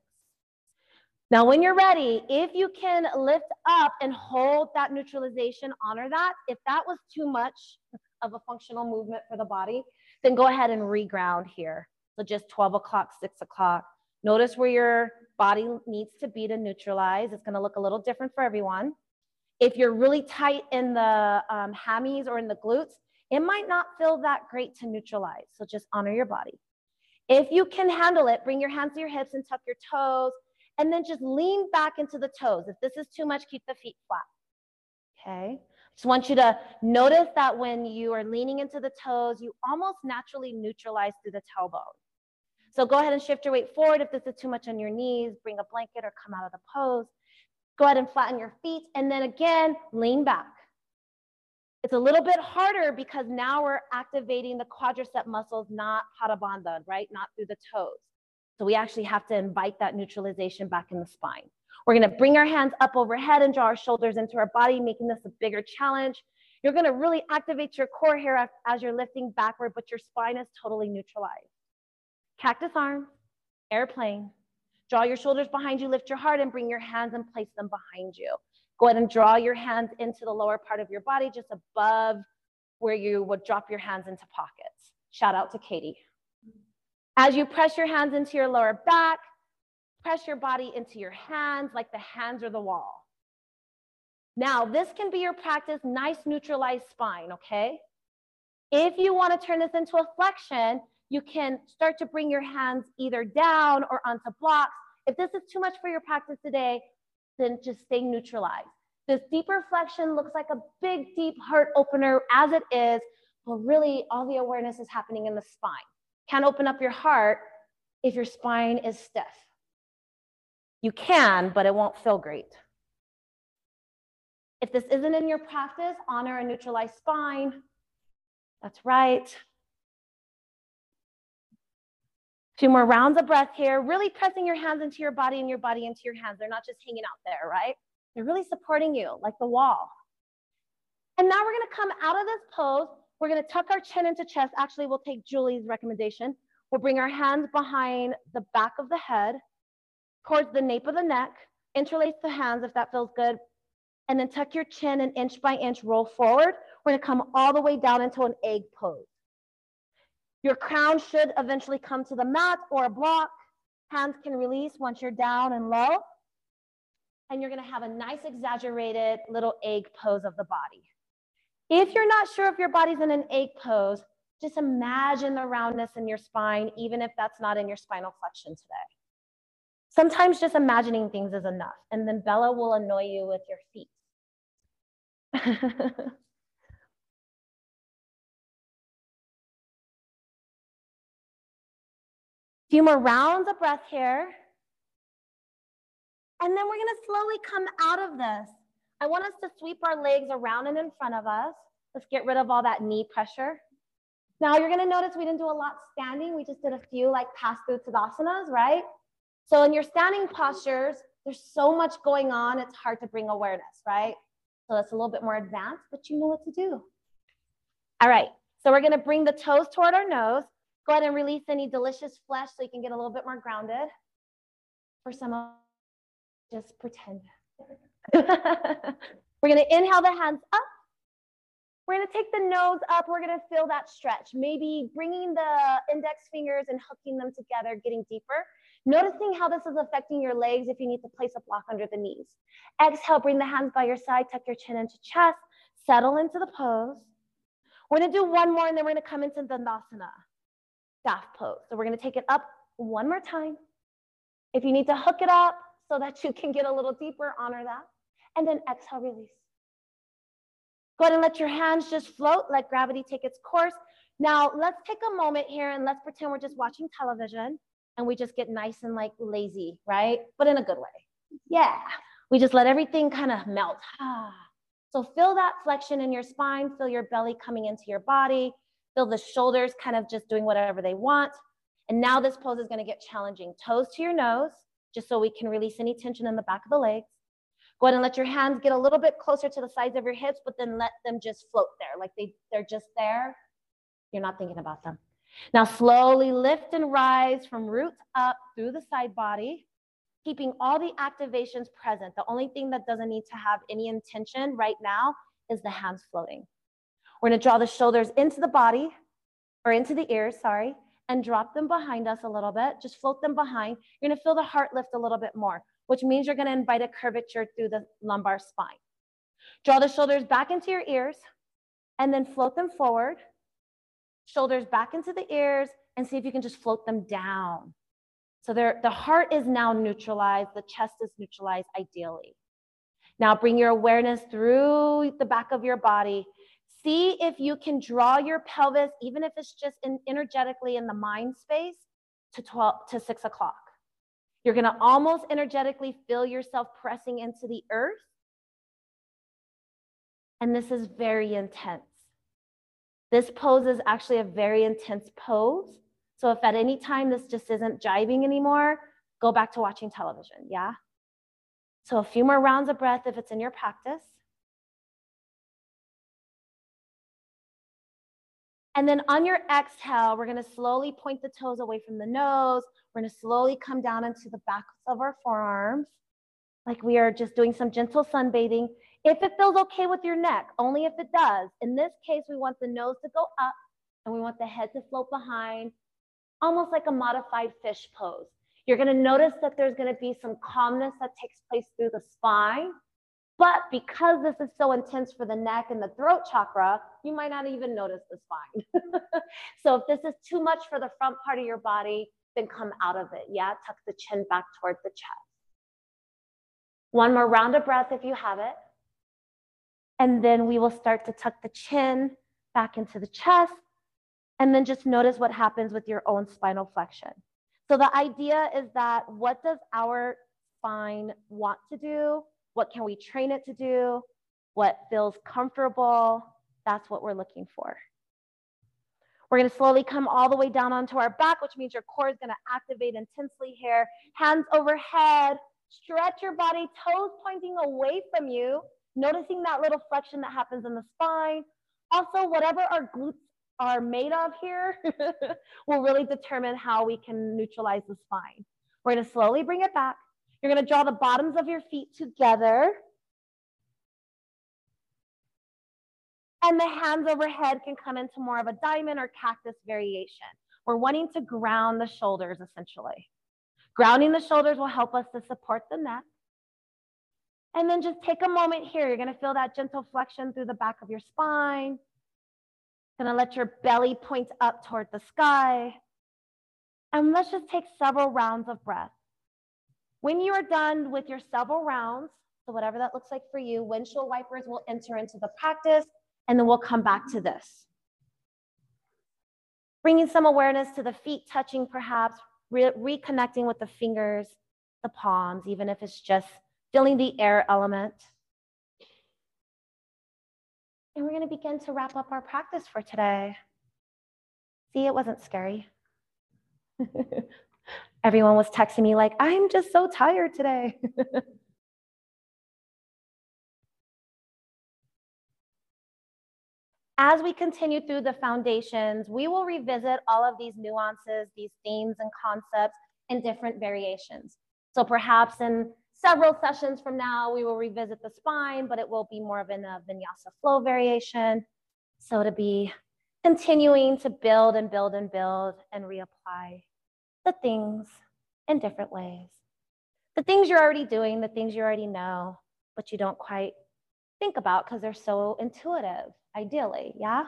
Speaker 2: Now, when you're ready, if you can lift up and hold that neutralization, honor that. If that was too much of a functional movement for the body, then go ahead and reground here. So just 12 o'clock, 6 o'clock. Notice where your body needs to be to neutralize. It's going to look a little different for everyone. If you're really tight in the hammies or in the glutes, it might not feel that great to neutralize. So just honor your body. If you can handle it, bring your hands to your hips and tuck your toes, and then just lean back into the toes. If this is too much, keep the feet flat. Okay? Just want you to notice that when you are leaning into the toes, you almost naturally neutralize through the tailbone. So go ahead and shift your weight forward. If this is too much on your knees, bring a blanket or come out of the pose. Go ahead and flatten your feet, and then again, lean back. It's a little bit harder because now we're activating the quadricep muscles, not Pada Bandha, right? Not through the toes. So we actually have to invite that neutralization back in the spine. We're going to bring our hands up overhead and draw our shoulders into our body, making this a bigger challenge. You're going to really activate your core here as you're lifting backward, but your spine is totally neutralized. Cactus arms, airplane. Draw your shoulders behind you, lift your heart, and bring your hands and place them behind you. Go ahead and draw your hands into the lower part of your body, just above where you would drop your hands into pockets. Shout out to Katie. As you press your hands into your lower back, press your body into your hands like the hands are the wall. Now, this can be your practice, nice neutralized spine, okay? If you want to turn this into a flexion, you can start to bring your hands either down or onto blocks. If this is too much for your practice today, then just stay neutralized. This deeper flexion looks like a big, deep heart opener as it is, but really all the awareness is happening in the spine. Can't open up your heart if your spine is stiff. You can, but it won't feel great. If this isn't in your practice, honor a neutralized spine. That's right. A few more rounds of breath here, really pressing your hands into your body and your body into your hands. They're not just hanging out there, right? They're really supporting you like the wall. And now we're going to come out of this pose. We're going to tuck our chin into chest. Actually, we'll take Julie's recommendation. We'll bring our hands behind the back of the head, towards the nape of the neck. Interlace the hands if that feels good. And then tuck your chin and inch by inch roll forward. We're going to come all the way down into an egg pose. Your crown should eventually come to the mat or a block. Hands can release once you're down and low. And you're going to have a nice exaggerated little egg pose of the body. If you're not sure if your body's in an egg pose, just imagine the roundness in your spine, even if that's not in your spinal flexion today. Sometimes just imagining things is enough, and then Bella will annoy you with your feet. Few more rounds of breath here. And then we're gonna slowly come out of this. I want us to sweep our legs around and in front of us. Let's get rid of all that knee pressure. Now you're gonna notice we didn't do a lot standing. We just did a few like pass-through Tadasanas, right? So in your standing postures, there's so much going on, it's hard to bring awareness, right? So that's a little bit more advanced, but you know what to do. All right, so we're gonna bring the toes toward our nose. Go ahead and release any delicious flesh so you can get a little bit more grounded. For some of just pretend. We're gonna inhale the hands up. We're gonna take the nose up. We're gonna feel that stretch. Maybe bringing the index fingers and hooking them together, getting deeper. Noticing how this is affecting your legs if you need to place a block under the knees. Exhale, bring the hands by your side, tuck your chin into chest, settle into the pose. We're gonna do one more and then we're gonna come into Dandasana, staff pose. So we're gonna take it up one more time. If you need to hook it up so that you can get a little deeper, honor that. And then exhale, release. Go ahead and let your hands just float, let gravity take its course. Now let's take a moment here and let's pretend we're just watching television and we just get nice and like lazy, right? But in a good way. Yeah, we just let everything kind of melt. So feel that flexion in your spine, feel your belly coming into your body, feel the shoulders kind of just doing whatever they want. And now this pose is gonna get challenging. Toes to your nose, just so we can release any tension in the back of the legs. Go ahead and let your hands get a little bit closer to the sides of your hips, but then let them just float there. Like they're just there. You're not thinking about them. Now slowly lift and rise from roots up through the side body, keeping all the activations present. The only thing that doesn't need to have any intention right now is the hands floating. We're gonna draw the shoulders into the body, or into the ears, sorry, and drop them behind us a little bit. Just float them behind. You're gonna feel the heart lift a little bit more, which means you're gonna invite a curvature through the lumbar spine. Draw the shoulders back into your ears and then float them forward. Shoulders back into the ears and see if you can just float them down. So the heart is now neutralized, the chest is neutralized ideally. Now bring your awareness through the back of your body. See if you can draw your pelvis, even if it's just energetically in the mind space, to 6 o'clock. You're gonna almost energetically feel yourself pressing into the earth. And this is very intense. This pose is actually a very intense pose. So if at any time this just isn't jiving anymore, go back to watching television, yeah? So a few more rounds of breath if it's in your practice. And then on your exhale, we're gonna slowly point the toes away from the nose. We're gonna slowly come down into the backs of our forearms, like we are just doing some gentle sunbathing. If it feels okay with your neck, only if it does. In this case, we want the nose to go up and we want the head to float behind, almost like a modified fish pose. You're gonna notice that there's gonna be some calmness that takes place through the spine. But because this is so intense for the neck and the throat chakra, you might not even notice the spine. So if this is too much for the front part of your body, then come out of it, yeah? Tuck the chin back toward the chest. One more round of breath if you have it. And then we will start to tuck the chin back into the chest. And then just notice what happens with your own spinal flexion. So the idea is that what does our spine want to do? What can we train it to do? What feels comfortable? That's what we're looking for. We're gonna slowly come all the way down onto our back, which means your core is gonna activate intensely here. Hands overhead, stretch your body, toes pointing away from you, noticing that little flexion that happens in the spine. Also, whatever our glutes are made of here will really determine how we can neutralize the spine. We're gonna slowly bring it back. You're gonna draw the bottoms of your feet together. And the hands overhead can come into more of a diamond or cactus variation. We're wanting to ground the shoulders essentially. Grounding the shoulders will help us to support the neck. And then just take a moment here. You're gonna feel that gentle flexion through the back of your spine. Gonna let your belly point up toward the sky. And let's just take several rounds of breath. When you are done with your several rounds, so whatever that looks like for you, windshield wipers will enter into the practice, and then we'll come back to this. Bringing some awareness to the feet touching, perhaps reconnecting with the fingers, the palms, even if it's just feeling the air element. And we're going to begin to wrap up our practice for today. See, it wasn't scary. Everyone was texting me like, I'm just so tired today. As we continue through the foundations, we will revisit all of these nuances, these themes and concepts in different variations. So perhaps in several sessions from now, we will revisit the spine, but it will be more of a vinyasa flow variation. So to be continuing to build and build and build and reapply the things in different ways. The things you're already doing, the things you already know, but you don't quite think about because they're so intuitive, ideally, yeah?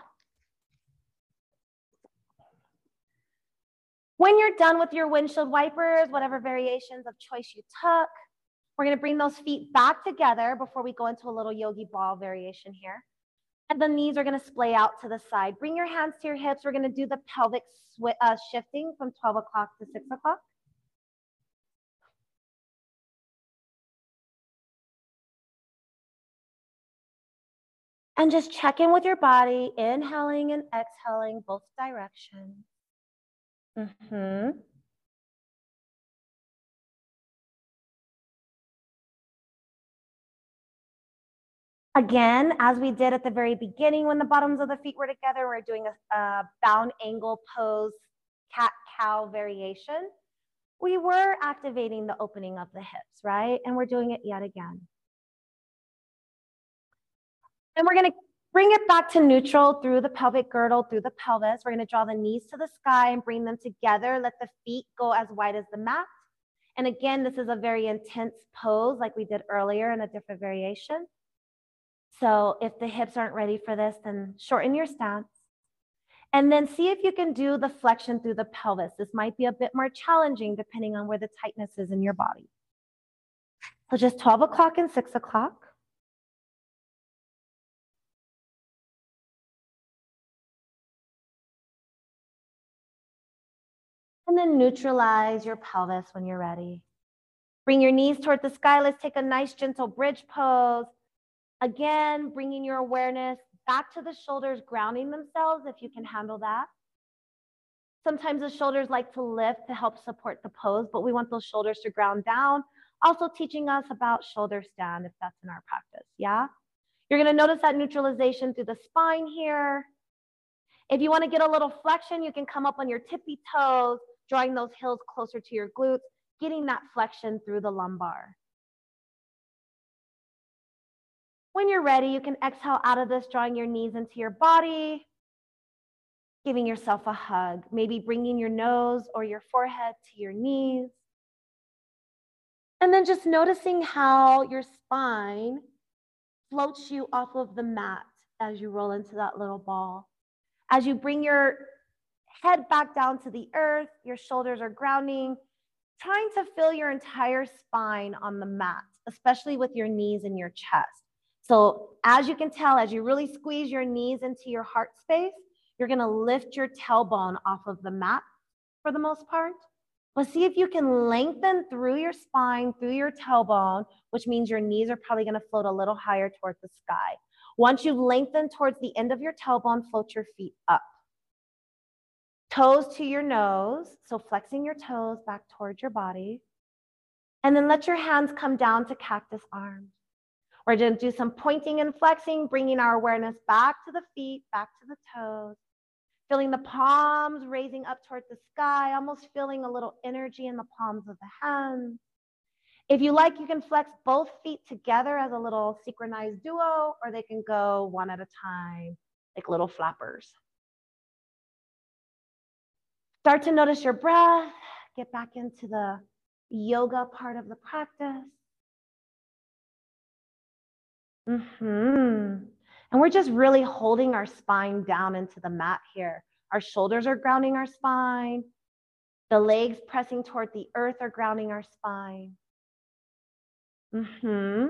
Speaker 2: When you're done with your windshield wipers, whatever variations of choice you took, we're gonna bring those feet back together before we go into a little yogi ball variation here. And the knees are gonna splay out to the side. Bring your hands to your hips. We're gonna do the pelvic shifting from 12 o'clock to 6 o'clock. And just check in with your body, inhaling and exhaling both directions. Again, as we did at the very beginning when the bottoms of the feet were together, we're doing a bound angle pose, cat-cow variation. We were activating the opening of the hips, right? And we're doing it yet again. And we're gonna bring it back to neutral through the pelvic girdle, through the pelvis. We're gonna draw the knees to the sky and bring them together. Let the feet go as wide as the mat. And again, this is a very intense pose like we did earlier in a different variation. So if the hips aren't ready for this, then shorten your stance. And then see if you can do the flexion through the pelvis. This might be a bit more challenging depending on where the tightness is in your body. So just 12 o'clock and 6 o'clock. And then neutralize your pelvis when you're ready. Bring your knees toward the sky. Let's take a nice gentle bridge pose. Again, bringing your awareness back to the shoulders, grounding themselves if you can handle that. Sometimes the shoulders like to lift to help support the pose, but we want those shoulders to ground down. Also teaching us about shoulder stand if that's in our practice, yeah? You're gonna notice that neutralization through the spine here. If you wanna get a little flexion, you can come up on your tippy toes, drawing those heels closer to your glutes, getting that flexion through the lumbar. When you're ready, you can exhale out of this, drawing your knees into your body, giving yourself a hug, maybe bringing your nose or your forehead to your knees. And then just noticing how your spine floats you off of the mat as you roll into that little ball. As you bring your head back down to the earth, your shoulders are grounding, trying to feel your entire spine on the mat, especially with your knees and your chest. So as you can tell, as you really squeeze your knees into your heart space, you're gonna lift your tailbone off of the mat for the most part. But see if you can lengthen through your spine, through your tailbone, which means your knees are probably gonna float a little higher towards the sky. Once you've lengthened towards the end of your tailbone, float your feet up. Toes to your nose, so flexing your toes back towards your body. And then let your hands come down to cactus arms. We're gonna do some pointing and flexing, bringing our awareness back to the feet, back to the toes. Feeling the palms raising up towards the sky, almost feeling a little energy in the palms of the hands. If you like, you can flex both feet together as a little synchronized duo, or they can go one at a time, like little flappers. Start to notice your breath, get back into the yoga part of the practice. And we're just really holding our spine down into the mat here. Our shoulders are grounding our spine. The legs pressing toward the earth are grounding our spine. We're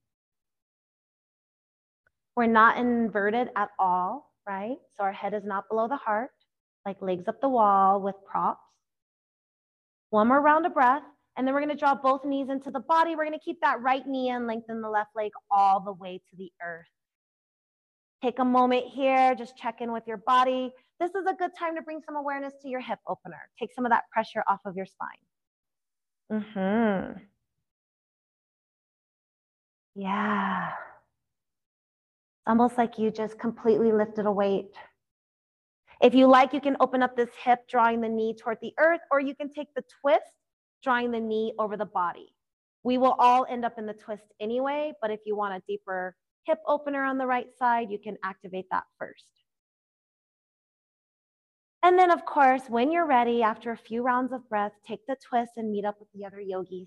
Speaker 2: not inverted at all, right? So our head is not below the heart, like legs up the wall with props. One more round of breath, and then we're gonna draw both knees into the body. We're gonna keep that right knee and lengthen the left leg all the way to the earth. Take a moment here, just check in with your body. This is a good time to bring some awareness to your hip opener. Take some of that pressure off of your spine. Yeah. It's almost like you just completely lifted a weight. If you like, you can open up this hip, drawing the knee toward the earth, or you can take the twist, drawing the knee over the body. We will all end up in the twist anyway, but if you want a deeper hip opener on the right side, you can activate that first. And then, of course, when you're ready, after a few rounds of breath, take the twist and meet up with the other yogis.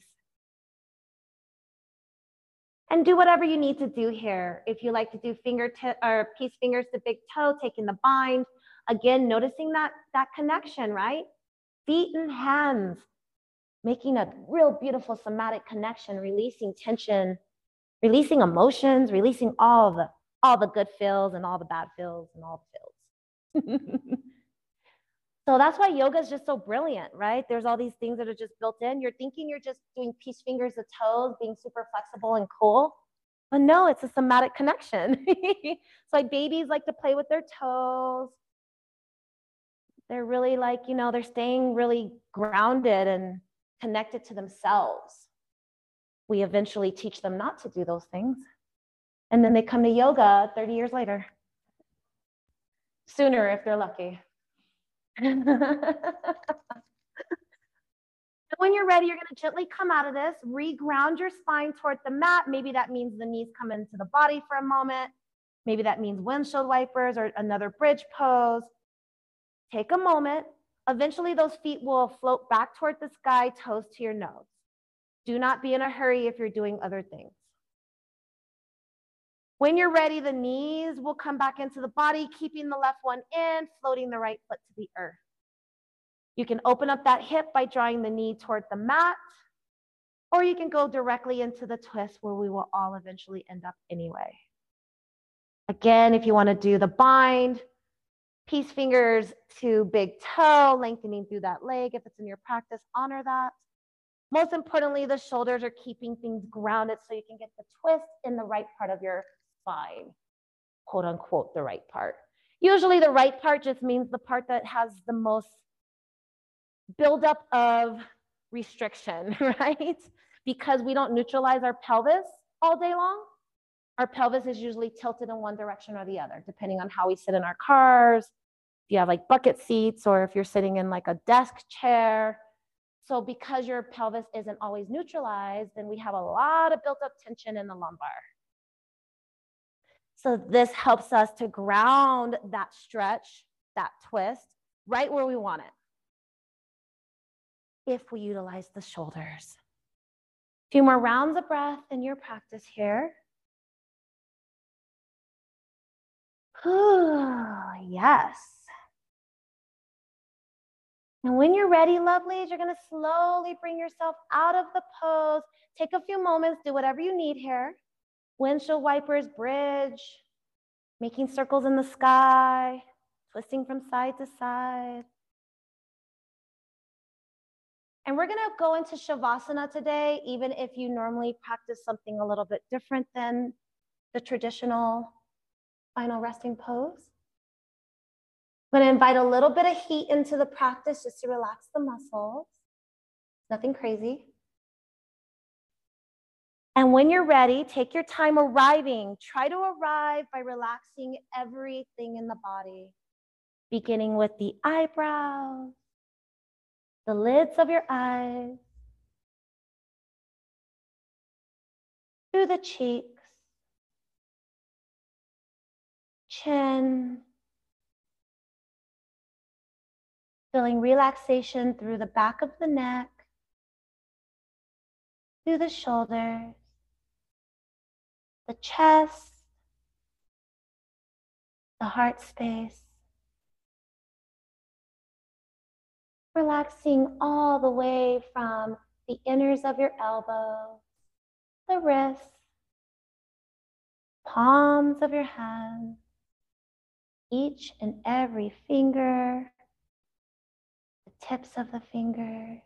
Speaker 2: And do whatever you need to do here. If you like to do fingertip or peace fingers to big toe, taking the bind, again, noticing that connection, right? Feet and hands, making a real beautiful somatic connection, releasing tension, releasing emotions, releasing all the good feels and all the bad feels and all the feels. So that's why yoga is just so brilliant, right? There's all these things that are just built in. You're thinking you're just doing peace fingers to toes, being super flexible and cool. But no, it's a somatic connection. It's like babies like to play with their toes. They're really like, they're staying really grounded and connected to themselves. We eventually teach them not to do those things. And then they come to yoga 30 years later. Sooner if they're lucky. When you're ready, you're going to gently come out of this, reground your spine toward the mat. Maybe that means the knees come into the body for a moment. Maybe that means windshield wipers or another bridge pose. Take a moment. Eventually, those feet will float back toward the sky, toes to your nose. Do not be in a hurry if you're doing other things. When you're ready, the knees will come back into the body, keeping the left one in, floating the right foot to the earth. You can open up that hip by drawing the knee toward the mat, or you can go directly into the twist where we will all eventually end up anyway. Again, if you want to do the bind, peace fingers to big toe, lengthening through that leg. If it's in your practice, honor that. Most importantly, the shoulders are keeping things grounded so you can get the twist in the right part of your spine, quote unquote, the right part. Usually the right part just means the part that has the most buildup of restriction, right? Because we don't neutralize our pelvis all day long. Our pelvis is usually tilted in one direction or the other, depending on how we sit in our cars, if you have like bucket seats, or if you're sitting in like a desk chair. So because your pelvis isn't always neutralized, then we have a lot of built up tension in the lumbar. So this helps us to ground that stretch, that twist, right where we want it, if we utilize the shoulders. A few more rounds of breath in your practice here. Yes. And when you're ready, lovelies, you're going to slowly bring yourself out of the pose. Take a few moments, do whatever you need here. Windshield wipers, bridge, making circles in the sky, twisting from side to side. And we're going to go into Shavasana today, even if you normally practice something a little bit different than the traditional final resting pose. I'm going to invite a little bit of heat into the practice just to relax the muscles. Nothing crazy. And when you're ready, take your time arriving. Try to arrive by relaxing everything in the body, beginning with the eyebrows, the lids of your eyes, through the cheeks, chin, feeling relaxation through the back of the neck, through the shoulders, the chest, the heart space. Relaxing all the way from the inners of your elbows, the wrists, palms of your hands, each and every finger, the tips of the fingers.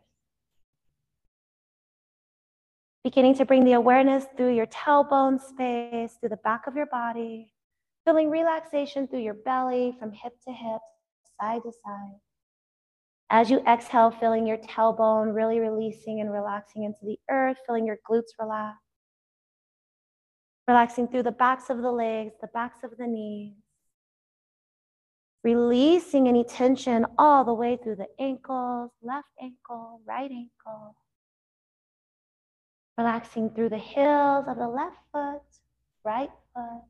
Speaker 2: Beginning to bring the awareness through your tailbone space, through the back of your body, feeling relaxation through your belly from hip to hip, side to side. As you exhale, feeling your tailbone really releasing and relaxing into the earth, feeling your glutes relax. Relaxing through the backs of the legs, the backs of the knees. Releasing any tension all the way through the ankles, left ankle, right ankle. Relaxing through the heels of the left foot, right foot.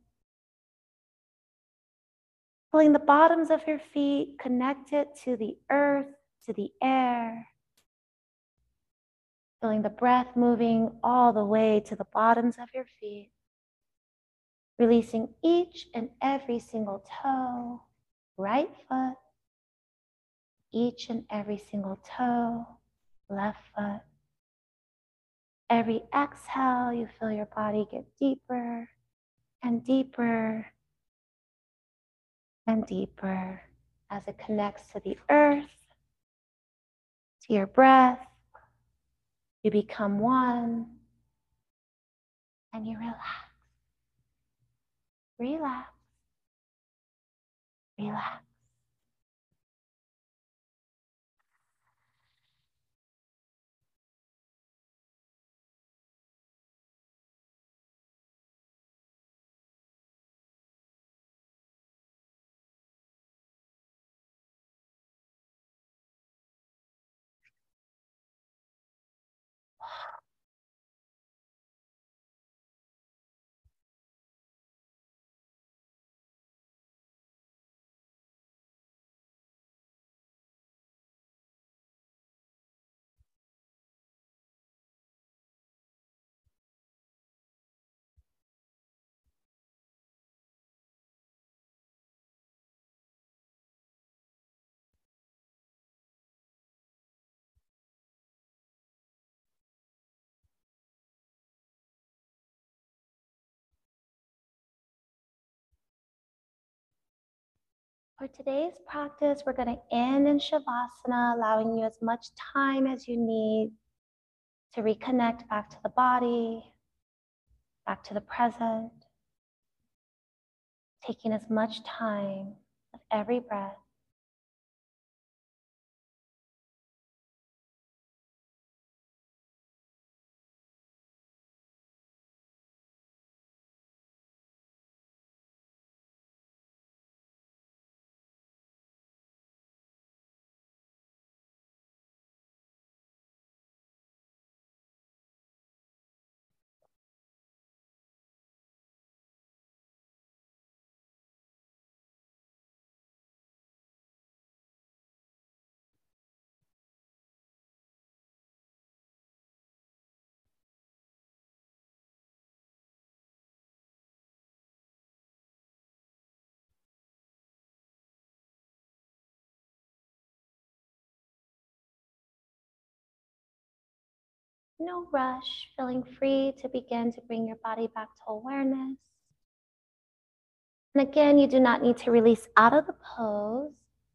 Speaker 2: Pulling the bottoms of your feet connected to the earth, to the air. Feeling the breath moving all the way to the bottoms of your feet. Releasing each and every single toe, right foot, each and every single toe, left foot. Every exhale, you feel your body get deeper and deeper and deeper as it connects to the earth, to your breath. You become one and you relax. Relax. Relax. For today's practice, we're going to end in Shavasana, allowing you as much time as you need to reconnect back to the body, back to the present, taking as much time with every breath. No rush, feeling free to begin to bring your body back to awareness. And again, you do not need to release out of the pose.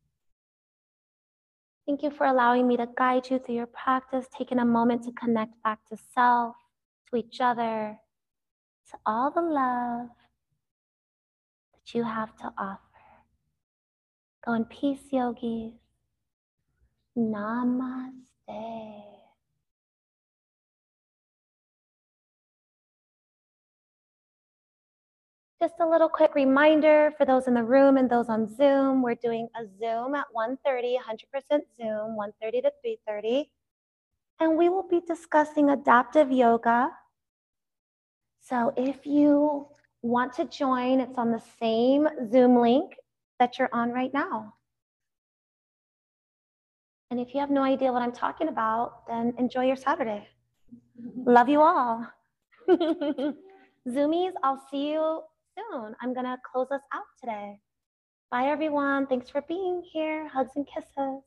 Speaker 2: Thank you for allowing me to guide you through your practice, taking a moment to connect back to self, to each other, to all the love that you have to offer. Go in peace, yogis. Namaste. Just a little quick reminder for those in the room and those on Zoom, we're doing a Zoom at 1:30, 100% Zoom, 1:30 to 3:30. And we will be discussing adaptive yoga. So if you want to join, it's on the same Zoom link that you're on right now. And if you have no idea what I'm talking about, then enjoy your Saturday. Love you all. Zoomies, I'll see you soon. I'm going to close us out today. Bye, everyone. Thanks for being here. Hugs and kisses.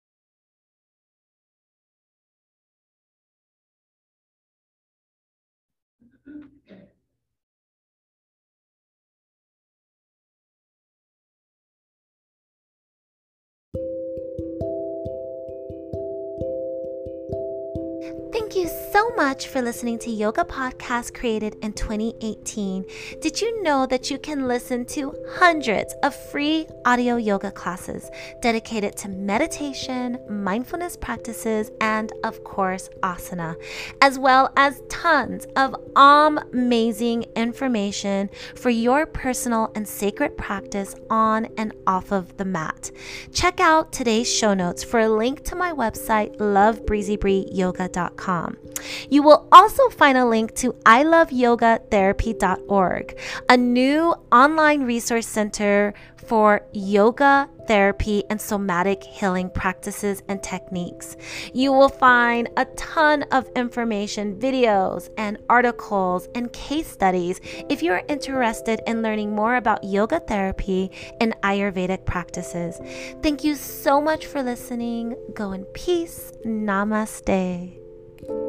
Speaker 2: Thank you so much for listening to Yoga Podcast created in 2018. Did you know that you can listen to hundreds of free audio yoga classes dedicated to meditation, mindfulness practices, and of course, asana, as well as tons of amazing information for your personal and sacred practice on and off of the mat. Check out today's show notes for a link to my website, lovebreezybreeyoga.com. You will also find a link to iloveyogatherapy.org, a new online resource center for yoga, therapy, and somatic healing practices and techniques. You will find a ton of information, videos, and articles and case studies if you're interested in learning more about yoga therapy and Ayurvedic practices. Thank you so much for listening. Go in peace. Namaste.